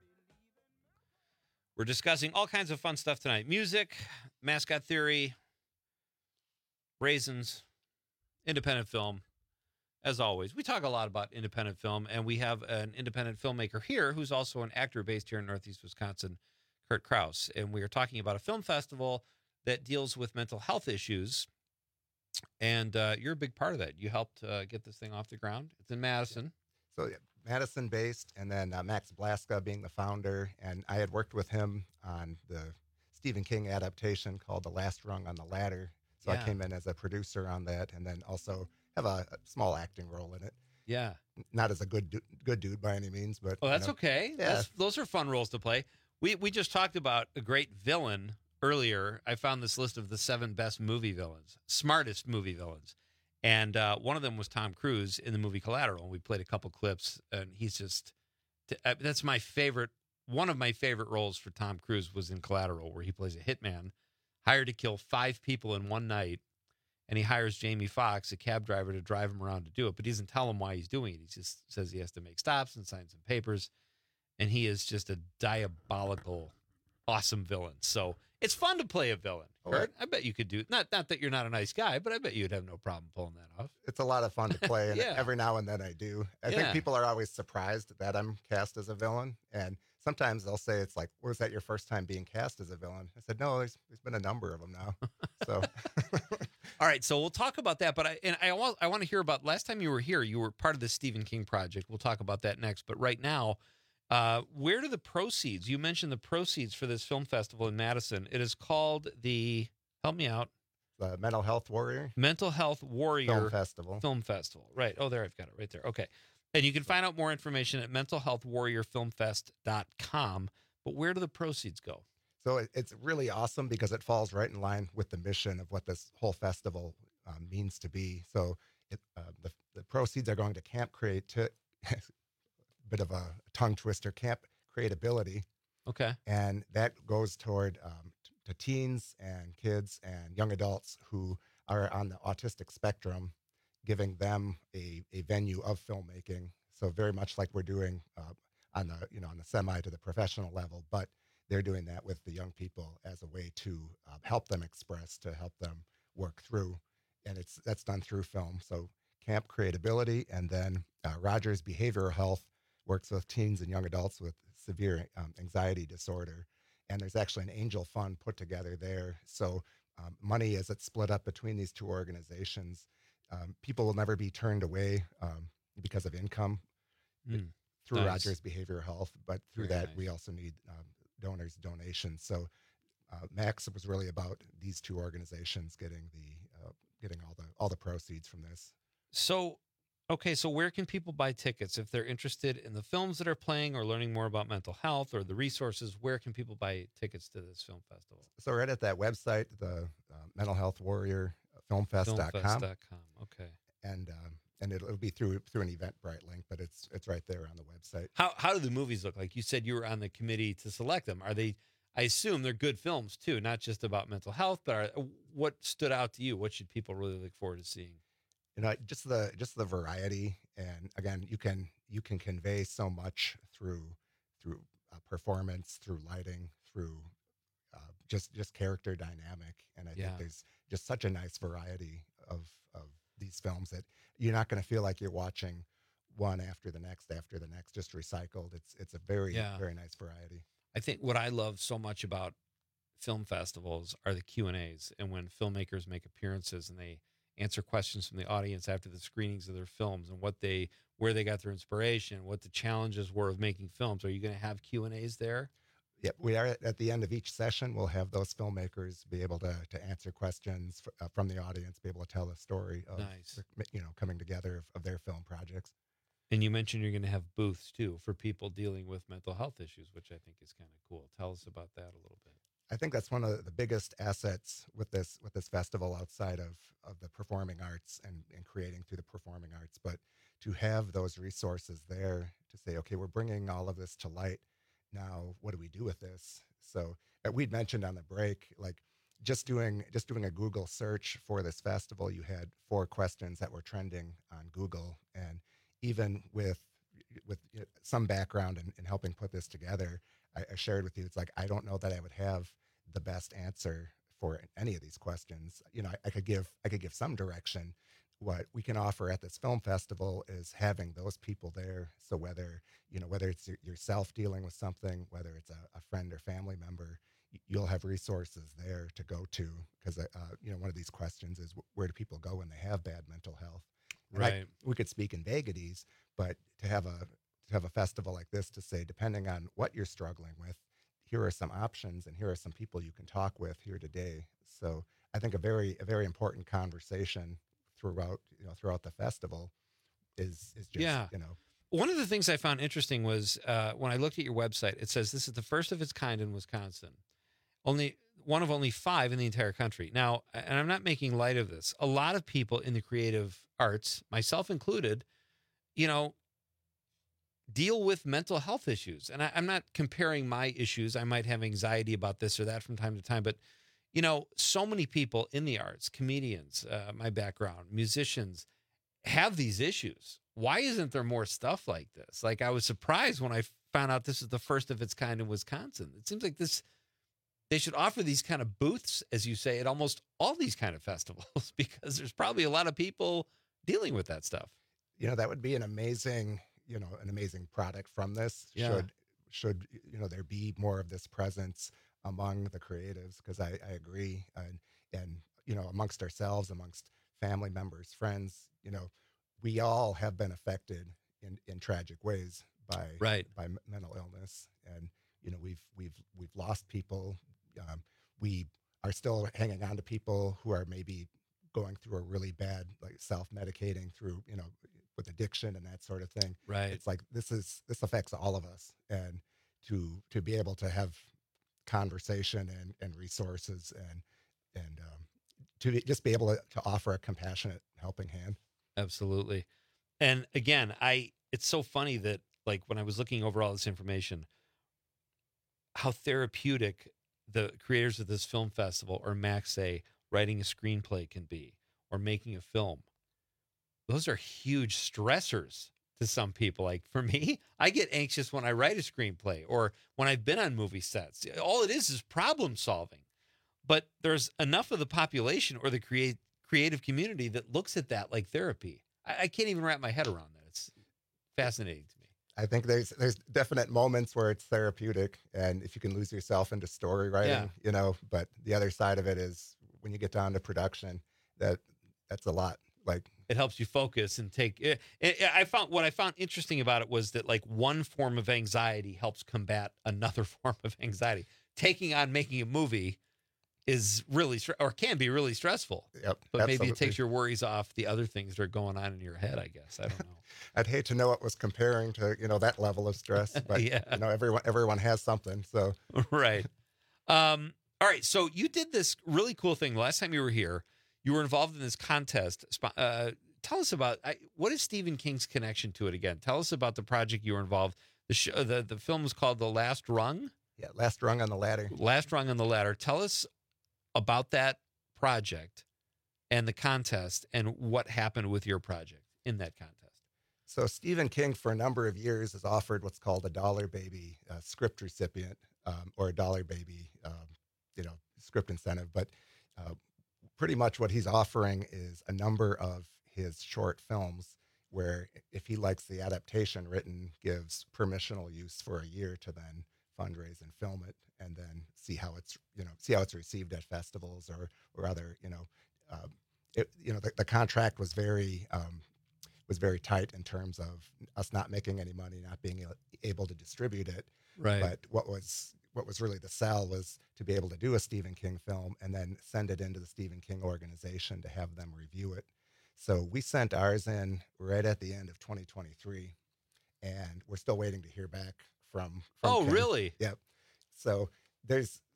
we're discussing all kinds of fun stuff tonight. Music, mascot theory, raisins, independent film. As always, we talk a lot about independent film, and we have an independent filmmaker here who's also an actor based here in Northeast Wisconsin, Kurt Kraus. And we are talking about a film festival that deals with mental health issues. And uh, you're a big part of that. You helped uh, get this thing off the ground. It's in Madison. So yeah, Madison based, and then uh, Max Blaska being the founder. And I had worked with him on the Stephen King adaptation called The Last Rung on the Ladder. So Yeah. I came in as a producer on that, and then also have a, a small acting role in it. Yeah. Not as a good du- good dude by any means, but Oh, you that's know, okay. Yeah. That's, those are fun roles to play. We we just talked about a great villain earlier. I found this list of the seven best movie villains, smartest movie villains. And uh, one of them was Tom Cruise in the movie Collateral. We played a couple clips, and he's just, uh, that's my favorite. One of my favorite roles for Tom Cruise was in Collateral, where he plays a hitman, hired to kill five people in one night. And he hires Jamie Foxx, a cab driver, to drive him around to do it. But he doesn't tell him why he's doing it. He just says he has to make stops and sign some papers. And he is just a diabolical, awesome villain. So it's fun to play a villain. Kurt. I bet you could do not not that you're not a nice guy, but I bet you'd have no problem pulling that off. It's a lot of fun to play, and Yeah. every now and then I do. I Yeah. think people are always surprised that I'm cast as a villain, and sometimes they'll say it's like, "Was that your first time being cast as a villain?" I said, "No, there's, there's been a number of them now." So, All right, so we'll talk about that. But I and I want I want to hear about last time you were here. You were part of the Stephen King project. We'll talk about that next. But right now, uh, where do the proceeds? You mentioned the proceeds for this film festival in Madison. It is called the help me out. the Mental Health Warrior Mental Health Warrior Film Festival. Film Festival. Right. Oh, there I've got it right there. Okay. And you can find out more information at mental health warrior film fest dot com. But where do the proceeds go? So it, it's really awesome because it falls right in line with the mission of what this whole festival um, means to be. So it, uh, the, the proceeds are going to Camp Create, bit of a tongue twister, Camp Creatability. Okay. And that goes toward um, t- to teens and kids and young adults who are on the autistic spectrum, giving them a, a venue of filmmaking. So very much like we're doing uh, on the, you know, on the semi to the professional level, but they're doing that with the young people as a way to uh, help them express, to help them work through. And it's that's done through film. So Camp Creatability, and then uh, Rogers Behavioral Health works with teens and young adults with severe um, anxiety disorder. And there's actually an angel fund put together there. So um, money, as it's split up between these two organizations, um, people will never be turned away um, because of income Mm, through nice. Rogers Behavioral Health. But through Very that, nice. we also need um, donors' donations. So uh, Max was really about these two organizations getting the uh, getting all the all the proceeds from this. So, okay, so where can people buy tickets if they're interested in the films that are playing or learning more about mental health or the resources? Where can people buy tickets to this film festival? So right at that website, the uh, Mental Health Warrior Filmfest dot com. filmfest dot com. Okay. And um, and it'll, it'll be through through an Eventbrite link, but it's it's right there on the website. How how do the movies look like? You said you were on the committee to select them. Are they? I assume they're good films too, not just about mental health. But are, what stood out to you? What should people really look forward to seeing? You know, just the just the variety, and again, you can you can convey so much through through uh, performance, through lighting, through uh, just just character dynamic, and I Yeah. think there's just such a nice variety of of these films that you're not going to feel like you're watching one after the next after the next, just recycled. It's it's a very Yeah. very nice variety. I think what I love so much about film festivals are the Q and A's, and when filmmakers make appearances and they answer questions from the audience after the screenings of their films and what they where they got their inspiration, what the challenges were of making films. Are you going to have Q and A's there? Yep, we are at, at the end of each session. We'll have those filmmakers be able to to answer questions f- uh, from the audience, be able to tell the story of Nice. their, you know, coming together of, of their film projects. And you mentioned you're going to have booths too for people dealing with mental health issues, which I think is kind of cool. Tell us about that a little bit. I think that's one of the biggest assets with this with this festival outside of, of the performing arts and, and creating through the performing arts. But to have those resources there to say, okay, we're bringing all of this to light. Now, what do we do with this? So uh, we'd mentioned on the break, like just doing just doing a Google search for this festival, you had four questions that were trending on Google. And even with with some background in, in helping put this together, I, I shared with you, it's like, I don't know that I would have the best answer for any of these questions. You know, I, I could give I could give some direction. What we can offer at this film festival is having those people there. So whether, you know, whether it's yourself dealing with something, whether it's a, a friend or family member, you'll have resources there to go to. Because, uh, you know, one of these questions is, where do people go when they have bad mental health? And Right. I, we could speak in vagaries, but to have a to have a festival like this to say, depending on what you're struggling with, here are some options and here are some people you can talk with here today. So I think a very a very important conversation throughout you know throughout the festival is is just Yeah. you know One of the things I found interesting was uh, when I looked at your website, it says this is the first of its kind in Wisconsin. Only one of only five in the entire country. Now, and I'm not making light of this, a lot of people in the creative arts, myself included, you know, deal with mental health issues. And I, I'm not comparing my issues. I might have anxiety about this or that from time to time, but you know, so many people in the arts, comedians, uh, my background, musicians, have these issues. Why isn't there more stuff like this? Like, I was surprised when I found out this is the first of its kind in Wisconsin. It seems like this, they should offer these kind of booths, as you say, at almost all these kind of festivals, because there's probably a lot of people dealing with that stuff. you know that would be an amazing you know an amazing product from this. Yeah. Should should you know there be more of this presence among the creatives? Because I, I agree, and and you know amongst ourselves, amongst family members, friends, you know, we all have been affected in, in tragic ways by Right. by m- mental illness, and you know we've we've we've lost people. Um, we are still hanging on to people who are maybe going through a really bad, like self-medicating through, you know, with addiction and that sort of thing. Right. It's like this is this affects all of us, and to to be able to have conversation and and resources and and um, to be, just be able to, to offer a compassionate helping hand. Absolutely. And again, I it's so funny that like when I was looking over all this information, how therapeutic the creators of this film festival, or Max say, writing a screenplay can be, or making a film. Those are huge stressors to some people. Like for me, I get anxious when I write a screenplay or when I've been on movie sets. All it is is problem solving. But there's enough of the population or the create, creative community that looks at that like therapy. I, I can't even wrap my head around that. It's fascinating to me. I think there's there's definite moments where it's therapeutic, and if you can lose yourself into story writing, Yeah. you know. But the other side of it is when you get down to production, that that's a lot. Like It helps you focus and take it, it, I found what I found interesting about it was that like one form of anxiety helps combat another form of anxiety. Taking on making a movie is really stre- or can be really stressful. Yep, But maybe it absolutely. takes your worries off the other things that are going on in your head, I guess. I don't know. I'd hate to know it was comparing to you know that level of stress, but Yeah. you know everyone everyone has something. So Right. Um, all right. So you did this really cool thing last time you were here. You were involved in this contest. Spo- Uh, tell us about I, what is Stephen King's connection to it again? Tell us about the project you were involved. The sh- the the film was called The Last Rung. yeah, last rung on the ladder. Last Rung on the Ladder. Tell us about that project and the contest and what happened with your project in that contest. So Stephen King, for a number of years, has offered what's called a Dollar Baby uh, script recipient, um, or a Dollar Baby, um, you know, script incentive. But uh, pretty much what he's offering is a number of his short films where, if he likes the adaptation written, gives permissional use for a year to then fundraise and film it, and then see how it's you know see how it's received at festivals or or other you know. Um, it, you know the, the contract was very um, was very tight in terms of us not making any money, not being able to distribute it. Right. But what was what was really the sell was to be able to do a Stephen King film and then send it into the Stephen King organization to have them review it. So we sent ours in right at the end of twenty twenty-three, and we're still waiting to hear back from. from Oh, King. really? Yep. So there's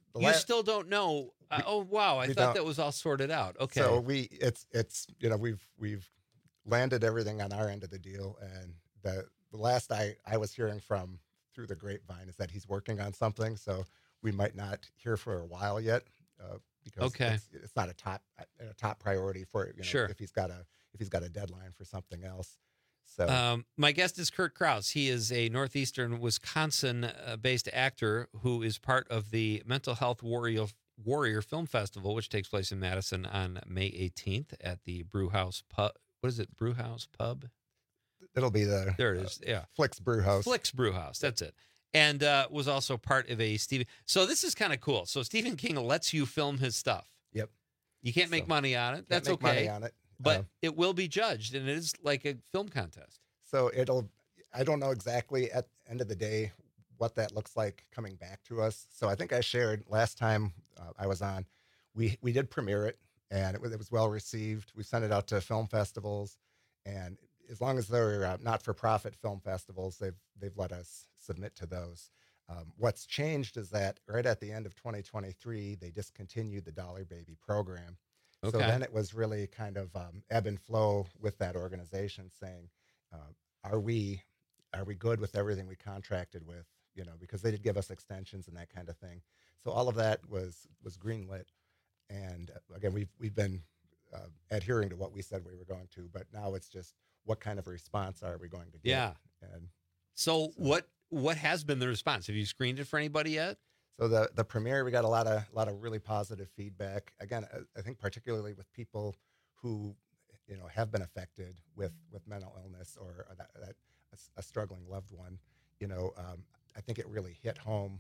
the you la- still don't know. Uh, oh wow, I we thought don't. that was all sorted out. Okay. So we it's it's you know we've we've landed everything on our end of the deal, and the the last I I was hearing from through the grapevine is that he's working on something. So we might not hear for a while yet, uh, because Okay. it's, it's not a top a top priority for you know, Sure. if he's got a if he's got a deadline for something else. So Um, my guest is Kurt Krause. He is a northeastern Wisconsin-based actor who is part of the Mental Health Warrior Warrior Film Festival, which takes place in Madison on May eighteenth at the Brewhouse Pub. What is it? Brewhouse Pub? it'll be the There it is. Yeah. Flicks Brewhouse. Flicks Brewhouse. That's it. And uh, was also part of a Stephen. So this is kind of cool. So Stephen King lets you film his stuff. Yep. You can't make So, money on it. can't That's make okay. money on it. But Um, it will be judged, and it is like a film contest. So it'll, I don't know exactly at the end of the day what that looks like coming back to us. So I think I shared last time uh, I was on, we we did premiere it, and it was, it was well received. We sent it out to film festivals, and as long as they're uh, not-for-profit film festivals, they've they've let us submit to those. Um, what's changed is that right at the end of twenty twenty-three, they discontinued the Dollar Baby program. So Okay. then it was really kind of um, ebb and flow with that organization, saying, uh, "Are we, are we good with everything we contracted with?" You know, because they did give us extensions and that kind of thing. So all of that was was greenlit, and uh, again, we've we've been uh, adhering to what we said we were going to. But now it's just what kind of response are we going to get? Yeah. And So, what what has been the response? Have you screened it for anybody yet? so the the premiere, we got a lot of a lot of really positive feedback. Again, I, I think particularly with people who, you know, have been affected with with mental illness or that, that a, a struggling loved one. You know, um, I think it really hit home.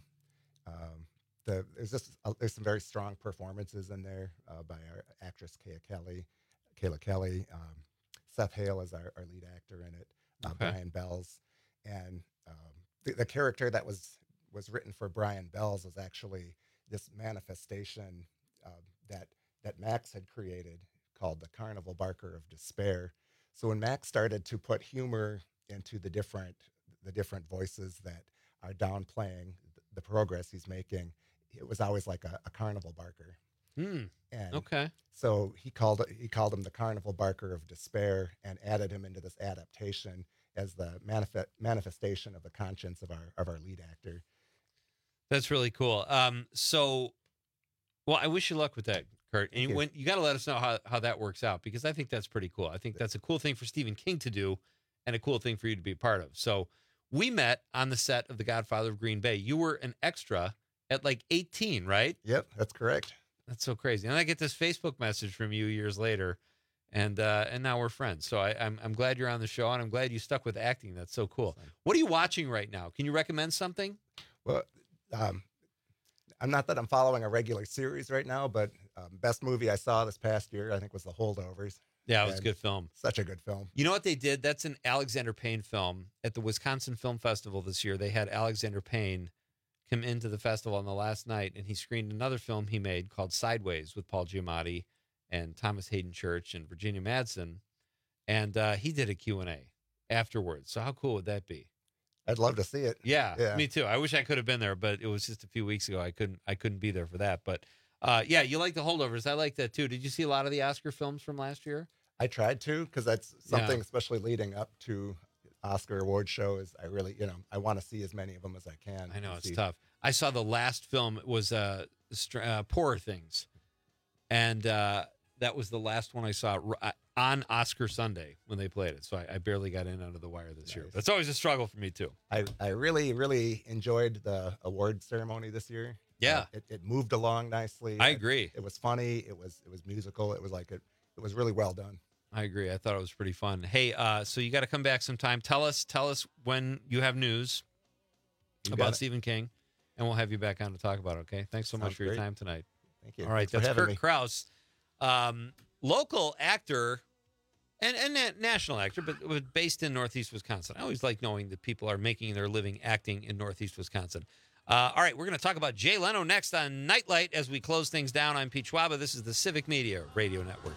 Um, the there's just uh, there's some very strong performances in there uh, by our actress Kayla Kelly, Kayla Kelly. Um, Seth Hale is our, our lead actor in it. Uh, Okay. Brian Bells, and um, the, the character that was was written for Brian Bells was actually this manifestation uh, that that Max had created called the Carnival Barker of Despair. So when Max started to put humor into the different the different voices that are downplaying the progress he's making, it was always like a, a carnival barker. Hmm. And Okay. so he called it, he called him the Carnival Barker of Despair, and added him into this adaptation as the manifest, manifestation of the conscience of our of our lead actor. That's really cool. Um, so, well, I wish you luck with that, Kurt. And Thank you. when you got to let us know how, how that works out, because I think that's pretty cool. I think that's a cool thing for Stephen King to do, and a cool thing for you to be a part of. So, we met on the set of The Godfather of Green Bay. You were an extra at like eighteen, right? Yep, that's correct. That's so crazy. And I get this Facebook message from you years later, and uh, and now we're friends. So I, I'm I'm glad you're on the show, and I'm glad you stuck with acting. That's so cool. What are you watching right now? Can you recommend something? Well, um, I'm not that I'm following a regular series right now, but um, best movie I saw this past year, I think, was The Holdovers. Yeah, it was a And good film. Such a good film. You know what they did? That's an Alexander Payne film at the Wisconsin Film Festival this year. They had Alexander Payne come into the festival on the last night, and he screened another film he made called Sideways with Paul Giamatti and Thomas Hayden Church and Virginia Madsen. And uh, he did a Q and A afterwards. So how cool would that be? I'd love to see it. Yeah, Yeah. me too. I wish I could have been there, but it was just a few weeks ago. I couldn't. I couldn't be there for that. But uh, yeah, you like The Holdovers. I like that too. Did you see a lot of the Oscar films from last year? I tried to, because that's Yeah. something, especially leading up to Oscar award show, is I really, you know, I want to see as many of them as I can. I know and it's see- tough. I saw the last film was uh, Str- uh Poorer Things, and uh, that was the last one I saw r- uh, on Oscar Sunday when they played it. So I, I barely got in under the wire this year. That's always a struggle for me too. I, I really, really enjoyed the award ceremony this year. Yeah. Uh, it, it moved along nicely. I It- agree. It, was funny. It was it was musical. It was like it, it was really well done. I agree. I thought it was pretty fun. Hey, uh, so you got to come back sometime. Tell us, tell us when you have news You got about it. Stephen King, and we'll have you back on to talk about it. Okay. Thanks so much Sounds for your great. time tonight. Thank you. All right, Thanks for that's having Kurt me. Krause, um, local actor and and na- national actor, but, but based in Northeast Wisconsin. I always like knowing that people are making their living acting in Northeast Wisconsin. Uh, all right, we're going to talk about Jay Leno next on Nightlight as we close things down. I'm Pete Schwaba. This is the Civic Media Radio Network.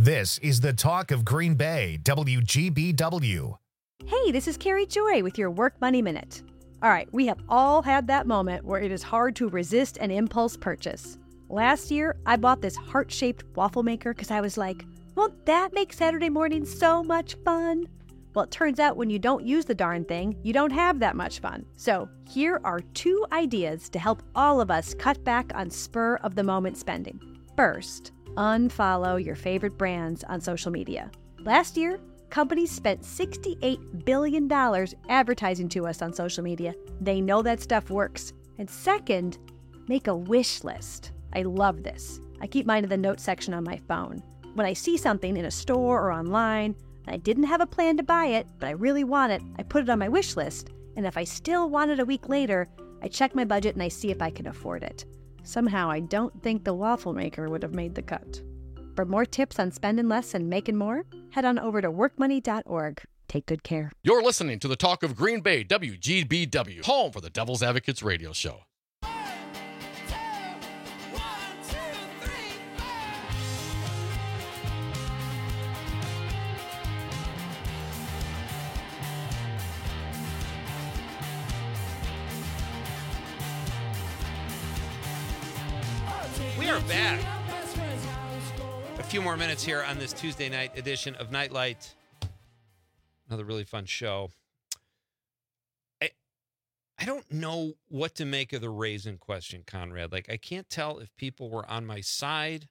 This is the Talk of Green Bay, W G B W. Hey, this is Carrie Joy with your Work Money Minute. All right, we have all had that moment where it is hard to resist an impulse purchase. Last year, I bought this heart-shaped waffle maker because I was like, won't that make Saturday morning so much fun? Well, it turns out when you don't use the darn thing, you don't have that much fun. So here are two ideas to help all of us cut back on spur-of-the-moment spending. First, unfollow your favorite brands on social media. Last year, companies spent sixty-eight billion dollars advertising to us on social media. They know that stuff works. And second, make a wish list. I love this. I keep mine in the notes section on my phone. When I see something in a store or online, and I didn't have a plan to buy it, but I really want it, I put it on my wish list. And if I still want it a week later, I check my budget and I see if I can afford it. Somehow, I don't think the waffle maker would have made the cut. For more tips on spending less and making more, head on over to work money dot org. Take good care. You're listening to the Talk of Green Bay, W G B W, home for the Devil's Advocates radio show. We are back. A few more minutes here on this Tuesday night edition of Nightlight. Another really fun show. I I don't know what to make of the raisin question, Conrad. Like, I can't tell if people were on my side.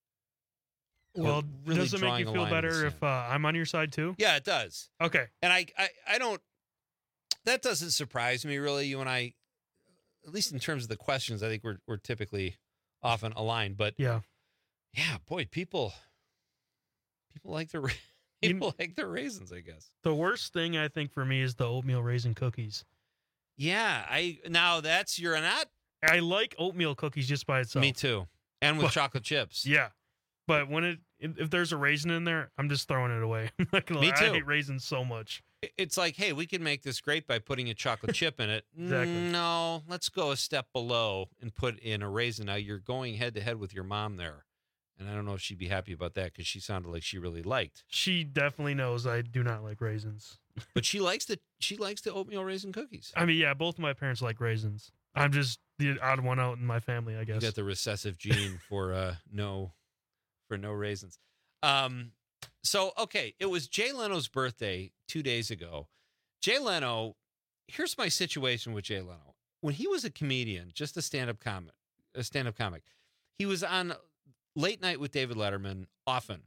Well, really does it make you drawing a feel line in the better sand. if uh, I'm on your side too? Yeah, it does. Okay. And I, I, I don't, that doesn't surprise me, really. You and I, at least in terms of the questions, I think we're we're typically often aligned. But yeah, yeah, boy, people, people like the people like their raisins, I guess. The worst thing I think for me is the oatmeal raisin cookies. Yeah, I now that's you're not. I like oatmeal cookies just by itself. Me too, and with But- chocolate chips. Yeah, but when it if there's a raisin in there, I'm just throwing it away. I'm not gonna Me lie, too. I hate raisins so much. It's like, hey, we can make this great by putting a chocolate chip in it. Exactly. No, let's go a step below and put in a raisin. Now you're going head to head with your mom there. And I don't know if she'd be happy about that because she sounded like she really liked. She definitely knows I do not like raisins. But she likes the she likes the oatmeal raisin cookies. I mean, yeah, both of my parents like raisins. I'm just the odd one out in my family, I You guess. got the recessive gene for uh no for no raisins. Um so okay, it was Jay Leno's birthday two days ago. Jay Leno, here's my situation with Jay Leno. When he was a comedian, just a stand-up comic, a stand-up comic, he was on Late Night with David Letterman often.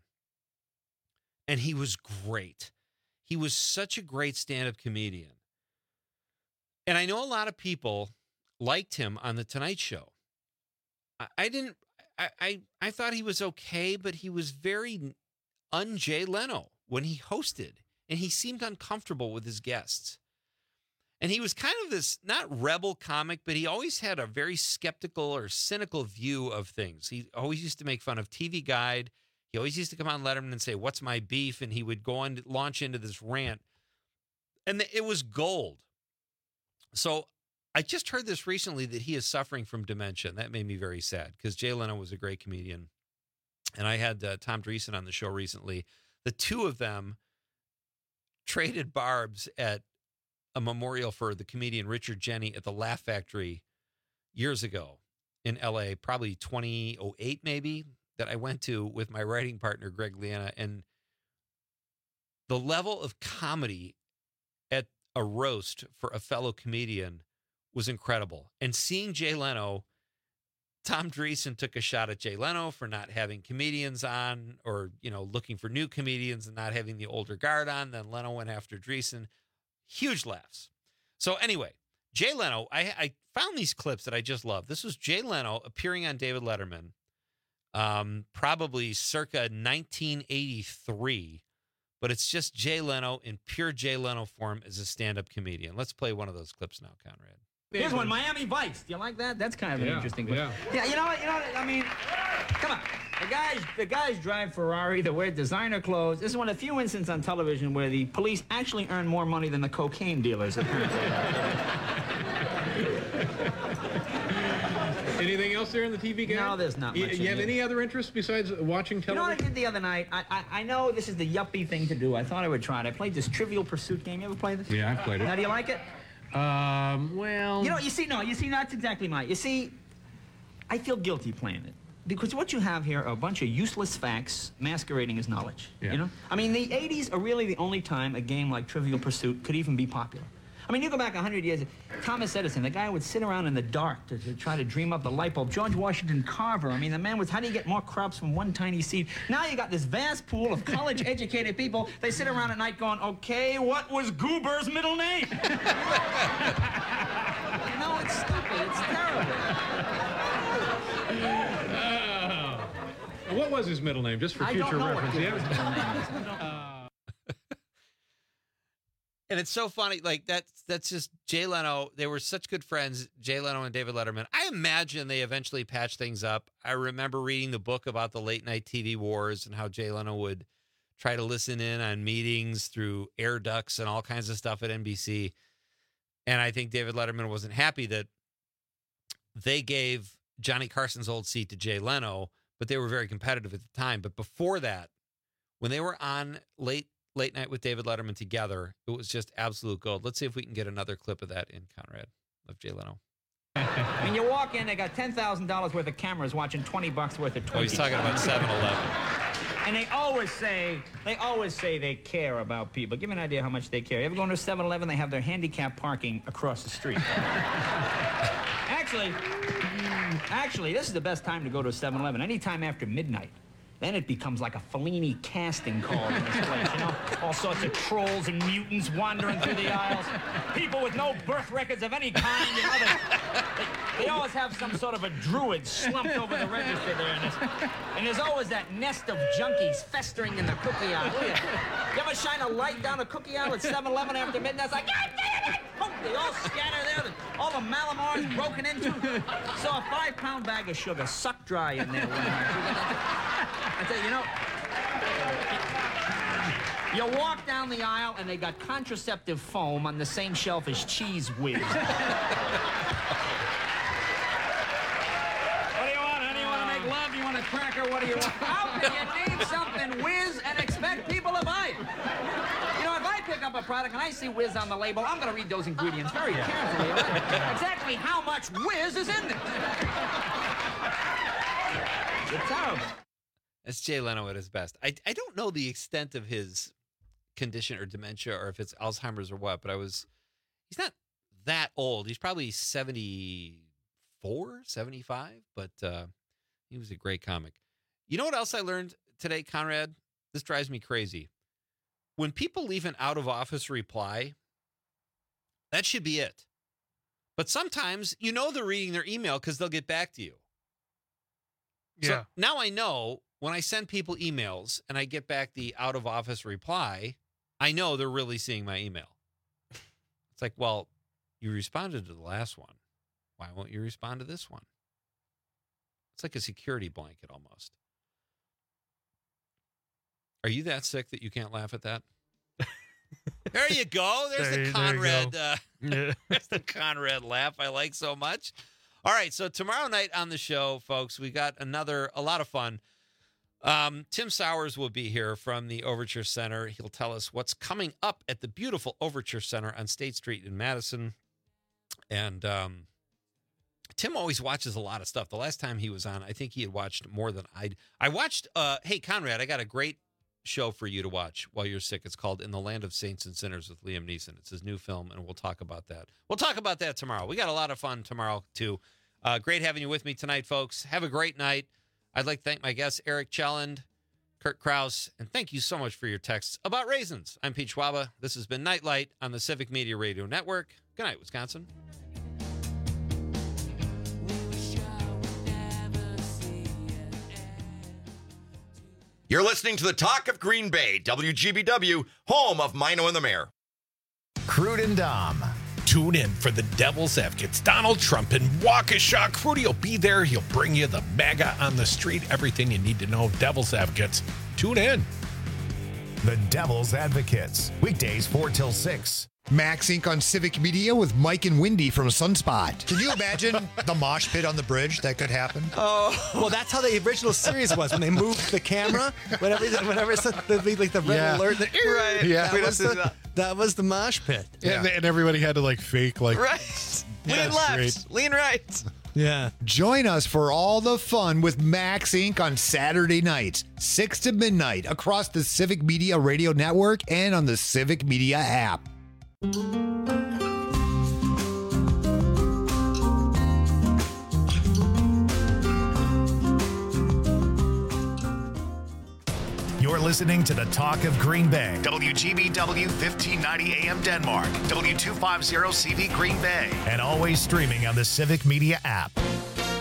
And he was great. He was such a great stand-up comedian. And I know a lot of people liked him on The Tonight Show. I, I didn't, I, I, I thought he was okay, but he was very un-Jay Leno when he hosted. And he seemed uncomfortable with his guests. And he was kind of this, not rebel comic, but he always had a very skeptical or cynical view of things. He always used to make fun of T V Guide. He always used to come on Letterman and say, "What's my beef?" And he would go on, launch into this rant. And it was gold. So I just heard this recently that he is suffering from dementia. And that made me very sad because Jay Leno was a great comedian. And I had uh, Tom Dreesen on the show recently. The two of them traded barbs at a memorial for the comedian Richard Jeni at the Laugh Factory years ago in L A, probably twenty oh eight maybe, that I went to with my writing partner, Greg Liana. And the level of comedy at a roast for a fellow comedian was incredible. And seeing Jay Leno, Tom Dreesen took a shot at Jay Leno for not having comedians on, or, you know, looking for new comedians and not having the older guard on. Then Leno went after Dreesen. Huge laughs. So anyway, Jay Leno, I, I found these clips that I just love. This was Jay Leno appearing on David Letterman, um, probably circa nineteen eighty-three, but it's just Jay Leno in pure Jay Leno form as a stand-up comedian. Let's play one of those clips now, Conrad. Here's one, Miami Vice. Do you like that? That's kind of an Yeah, interesting one. yeah. Yeah, you know what? You know what? I mean, come on. The guys, the guys drive Ferrari. They wear designer clothes. This is one of the few instances on television where the police actually earn more money than the cocaine dealers. Apparently. It Anything else there in the T V game? No, there's not You, much you in have it. any other interest besides watching You know what I television? did the other night? I, I I know this is the yuppie thing to do. I thought I would try it. I played this Trivial Pursuit game. You ever play this? Yeah, I've played it. Now, do you like it? Um, well... You know, you see, no, you see, that's exactly my... You see, I feel guilty playing it. Because what you have here are a bunch of useless facts masquerading as knowledge. Yeah. You know? I mean, the eighties are really the only time a game like Trivial Pursuit could even be popular. I mean, you go back one hundred years, Thomas Edison, the guy would sit around in the dark to, to try to dream up the light bulb. George Washington Carver, I mean, the man was, how do you get more crops from one tiny seed? Now you got this vast pool of college-educated people. They sit around at night going, okay, what was Goober's middle name? You know, it's stupid. It's terrible. Oh. What was his middle name, just for I future don't know what reference? Goober's Yeah. middle name is. Uh, And it's so funny, like that's that's just Jay Leno. They were such good friends, Jay Leno and David Letterman. I imagine they eventually patched things up. I remember reading the book about the late night T V wars and how Jay Leno would try to listen in on meetings through air ducts and all kinds of stuff at N B C. And I think David Letterman wasn't happy that they gave Johnny Carson's old seat to Jay Leno, but they were very competitive at the time. But before that, when they were on late Late Night with David Letterman together, it was just absolute gold. Let's see if we can get another clip of that in, Conrad, of Jay Leno. When you walk in, they got ten thousand dollars worth of cameras watching twenty bucks worth of Twinkies. Oh, he's talking about seven eleven. And they always say, they always say they care about people. Give me an idea how much they care. You ever go into a seven eleven, they have their handicap parking across the street. Actually, actually, this is the best time to go to a seven eleven, anytime after midnight. Then it becomes like a Fellini casting call in this place, you know? All sorts of trolls and mutants wandering through the aisles. People with no birth records of any kind, you know? They, they, they always have some sort of a druid slumped over the register there. And there's, and there's always that nest of junkies festering in the cookie aisle. Look at, you ever shine a light down a cookie aisle at seven eleven after midnight? It's like, God damn it! Boom, they all scatter there. All the Malamars broken into. So a five-pound bag of sugar sucked dry in there one night. I tell you, you know, you walk down the aisle and they got contraceptive foam on the same shelf as Cheese Whiz. What do you want, honey? You want to make love? You want a cracker? What do you want? How can you name something Whiz and expect people to buy it? You know, if I pick up a product and I see Whiz on the label, I'm going to read those ingredients very carefully. Right? Exactly how much Whiz is in it. It's terrible. That's Jay Leno at his best. I, I don't know the extent of his condition or dementia or if it's Alzheimer's or what, but I was, he's not that old. He's probably seventy-four, seventy-five, but uh, he was a great comic. You know what else I learned today, Conrad? This drives me crazy. When people leave an out-of-office reply, that should be it. But sometimes you know they're reading their email because they'll get back to you. Yeah. So now I know when I send people emails and I get back the out of office reply, I know they're really seeing my email. It's like, well, you responded to the last one. Why won't you respond to this one? It's like a security blanket almost. Are you that sick that you can't laugh at that? There you go. There's There- the there you Conrad. go. Uh, Yeah. there's the Conrad laugh I like so much. All right, so tomorrow night on the show, folks, we got another a lot of fun. Um, Tim Sowers will be here from the Overture Center. He'll tell us what's coming up at the beautiful Overture Center on State Street in Madison. And um, Tim always watches a lot of stuff. The last time he was on, I think he had watched more than I'd. I watched. Uh, hey, Conrad, I got a great show for you to watch while you're sick. It's called In the Land of Saints and Sinners with Liam Neeson. It's his new film, and we'll talk about that. We'll talk about that tomorrow. We got a lot of fun tomorrow, too. Uh, great having you with me tonight, folks. Have a great night. I'd like to thank my guests, Eric Chelland, Kurt Krause, and thank you so much for your texts about raisins. I'm Pete Schwaba. This has been Nightlight on the Civic Media Radio Network. Good night, Wisconsin. You're listening to the Talk of Green Bay, W G B W, home of Mino and the Mayor. Crude and Dom. Tune in for the Devil's Advocates. Donald Trump and Waukesha. Crudy will be there. He'll bring you the MAGA on the street, everything you need to know. Devil's Advocates. Tune in. The Devil's Advocates. Weekdays four till six. Max Incorporated on Civic Media with Mike and Wendy from Sunspot. Can you imagine the mosh pit on the bridge that could happen? Oh, well, that's how the original series was when they moved the camera. Whenever, whenever it's the, like the red Yeah. alert, the, Right. Yeah. that, was the, that was the mosh pit. And, and everybody had to like fake like. Right. Yeah, Lean that's left, great. lean right. Yeah. Join us for all the fun with Max Incorporated on Saturday nights, six to midnight, across the Civic Media Radio Network and on the Civic Media app. You're listening to the Talk of Green Bay. W G B W fifteen ninety A M Denmark. W two fifty C V Green Bay. And always streaming on the Civic Media app.